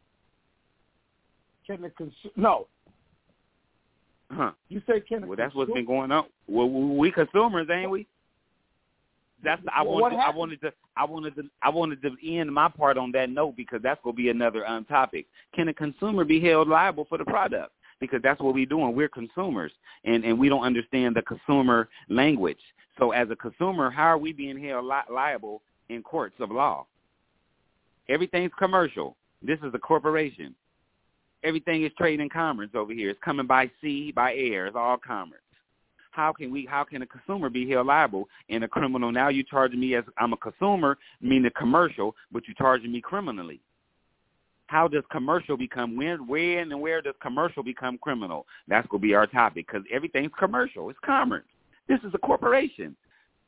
Can the consumer, no. Huh. You say can a Well, that's consumer? what's been going on. Well, we consumers, ain't we? That's I well, wanted. To, I wanted to. I wanted to. I wanted to end my part on that note because that's going to be another um, topic. Can a consumer be held liable for the product? Because that's what we're doing. We're consumers, and, and we don't understand the consumer language. So, as a consumer, how are we being held li- liable in courts of law? Everything's commercial. This is a corporation. Everything is trade and commerce over here. It's coming by sea, by air. It's all commerce. How can we? How can a consumer be held liable and a criminal? Now you charging me as I'm a consumer, meaning commercial, but you're charging me criminally. How does commercial become, when, when and where does commercial become criminal? That's going to be our topic because everything's commercial. It's commerce. This is a corporation.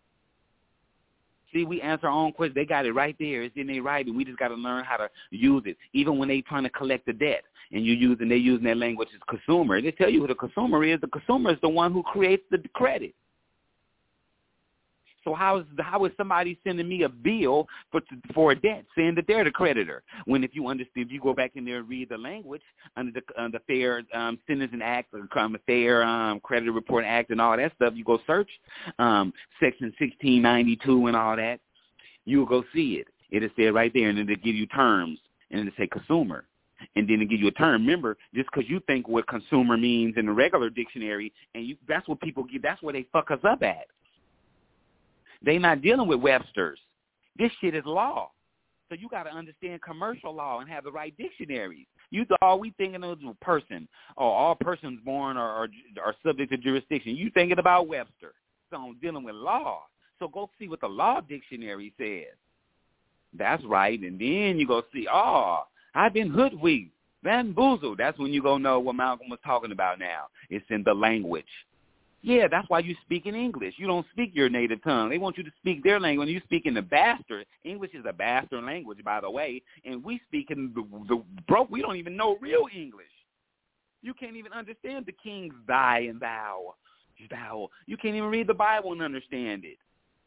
See, we answer our own questions. They got it right there. It's in their writing. We just got to learn how to use it. Even when they trying to collect the debt and you using, they using that language as consumer. They tell you who the consumer is. The consumer is the one who creates the credit. So how is how is somebody sending me a bill for for a debt, saying that they're the creditor? When if you understand, if you go back in there and read the language under the under Fair um, Sentencing Act, or the Fair um, Credit Reporting Act, and all that stuff, you go search um, Section sixteen ninety-two and all that. You will go see it. It'll say it right there, and then it'll give you terms, and it'll say consumer. And then it'll give you a term. Remember, just because you think what consumer means in the regular dictionary, and you, that's what people get. That's where they fuck us up at. They not dealing with Webster's. This shit is law. So you got to understand commercial law and have the right dictionaries. You all we thinking of a person, or all persons born or are, are subject to jurisdiction. You thinking about Webster. So I'm dealing with law. So go see what the law dictionary says. That's right. And then you go see, oh, I've been hoodwinked, bamboozled. That's when you go know what Malcolm was talking about now. It's in the language. Yeah, that's why you speak in English. You don't speak your native tongue. They want you to speak their language. When you speak in the bastard, English is a bastard language, by the way, and we speak in the, the broke. We don't even know real English. You can't even understand the king's thy and thou, thou. You can't even read the Bible and understand it.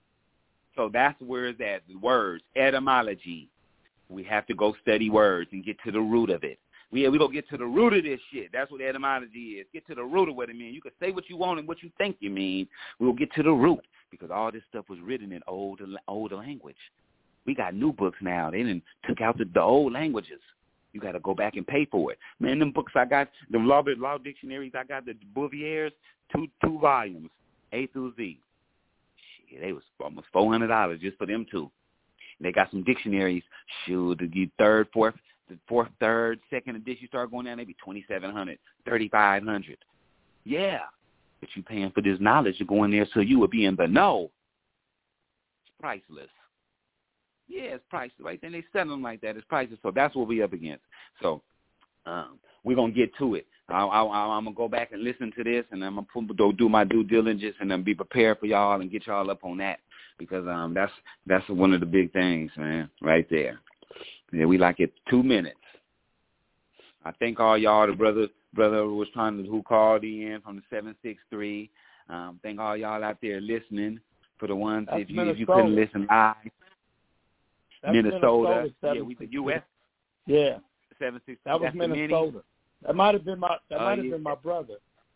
So that's where it's at. The words, etymology. We have to go study words and get to the root of it. We, we going to get to the root of this shit. That's what etymology is. Get to the root of what it means. You can say what you want and what you think you mean. We'll get to the root because all this stuff was written in old, older language. We got new books now. They didn't took out the, the old languages. You got to go back and pay for it. Man, them books I got, the law, law dictionaries I got, the Bouvier's, two two volumes, A through Z. Shit, they was almost four hundred dollars just for them two. They got some dictionaries. Shoot, the third, fourth, the fourth, third, second edition start going down, maybe twenty-seven hundred dollars, thirty-five hundred dollars. Yeah, but you paying for this knowledge to go in there so you will be in the know. It's priceless. Yeah, it's priceless. Right then they sell them like that. It's priceless. So that's what we up against. So um, we're going to get to it. I, I, I, I'm going to go back and listen to this, and I'm going to do my due diligence and then be prepared for y'all and get y'all up on that because um, that's that's one of the big things, man, right there. Yeah, we like it two minutes. I thank all y'all. The brother brother was trying to who called in from the seven six three. Um, thank all y'all out there listening. For the ones if you, if you couldn't listen live, That's Minnesota, Minnesota yeah, we the U S Yeah, seven six. That was Minnesota. That might have been my that uh, might have yeah. been my brother.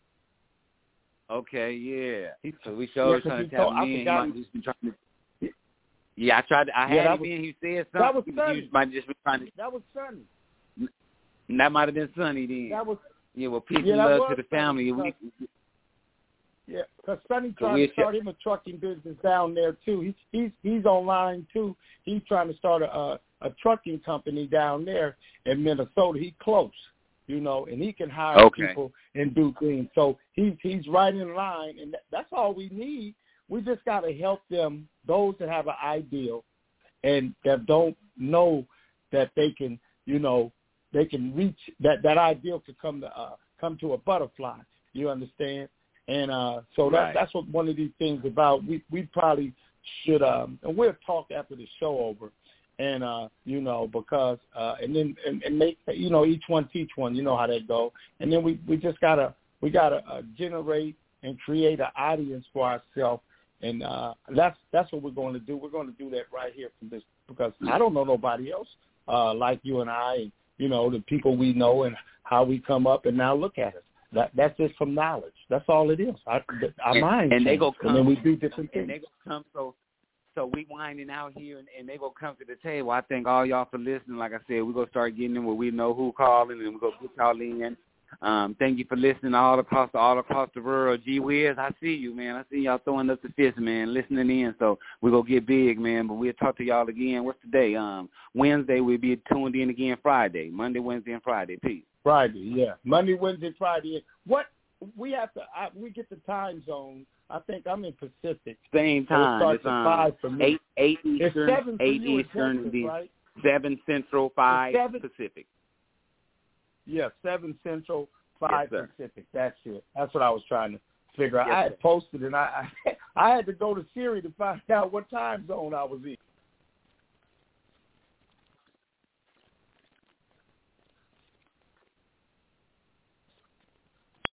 Okay, yeah. So we showed yeah, trying to tell me. He might just been trying to. Yeah, I tried. To, I yeah, had him in. He said something. That was Sonny. He might just be trying to. That was Sonny. That might have been Sonny then. That was. Yeah, well, peace yeah, and love to the family. Because, we, yeah, because Sonny trying to start him a trucking business down there too. He's he's he's online too. He's trying to start a a, a trucking company down there in Minnesota. He's close, you know, and he can hire okay. people and do things. So he's he's right in line, and that, that's all we need. We just got to help them, those that have an ideal and that don't know that they can, you know, they can reach that, that ideal to come to uh, come to a butterfly. You understand? And uh, so that, right. that's what one of these things about. We we probably should, um, and we'll talk after the show over, and uh, you know, because uh, and then and, and make you know each one teach one. You know how that go. And then we, we just gotta we gotta uh, generate and create an audience for ourselves. And uh, that's that's what we're going to do. We're going to do that right here from this because I don't know nobody else uh, like you and I, and you know the people we know and how we come up. And now look at us. That that's just from knowledge. That's all it is. Our, our and, minds and change, they go come, and then we do different things. And they go come so so we winding out here, and, and they go come to the table. I thank all y'all for listening. Like I said, we're gonna start getting in where we know who calling, and we're gonna get y'all in. Um, thank you for listening all across the, all across the world. Gee whiz, I see you, man. I see y'all throwing up the fist, man, listening in. So we're going to get big, man, but we'll talk to y'all again. What's today? Um, Wednesday, we'll be tuned in again Friday. Monday, Wednesday, and Friday. Peace. Friday, yeah. Monday, Wednesday, Friday. What we have to, I, we get the time zone. I think I'm in Pacific. Same time. So it starts it's at um, five for me. eight, eight Eastern, it's seven for eight you Eastern, Texas, right? seven Central, five seven, Pacific. Yeah, seven Central, five yes, Pacific. That's it. That's what I was trying to figure out. Yes, I had posted, and I, I I had to go to Siri to find out what time zone I was in.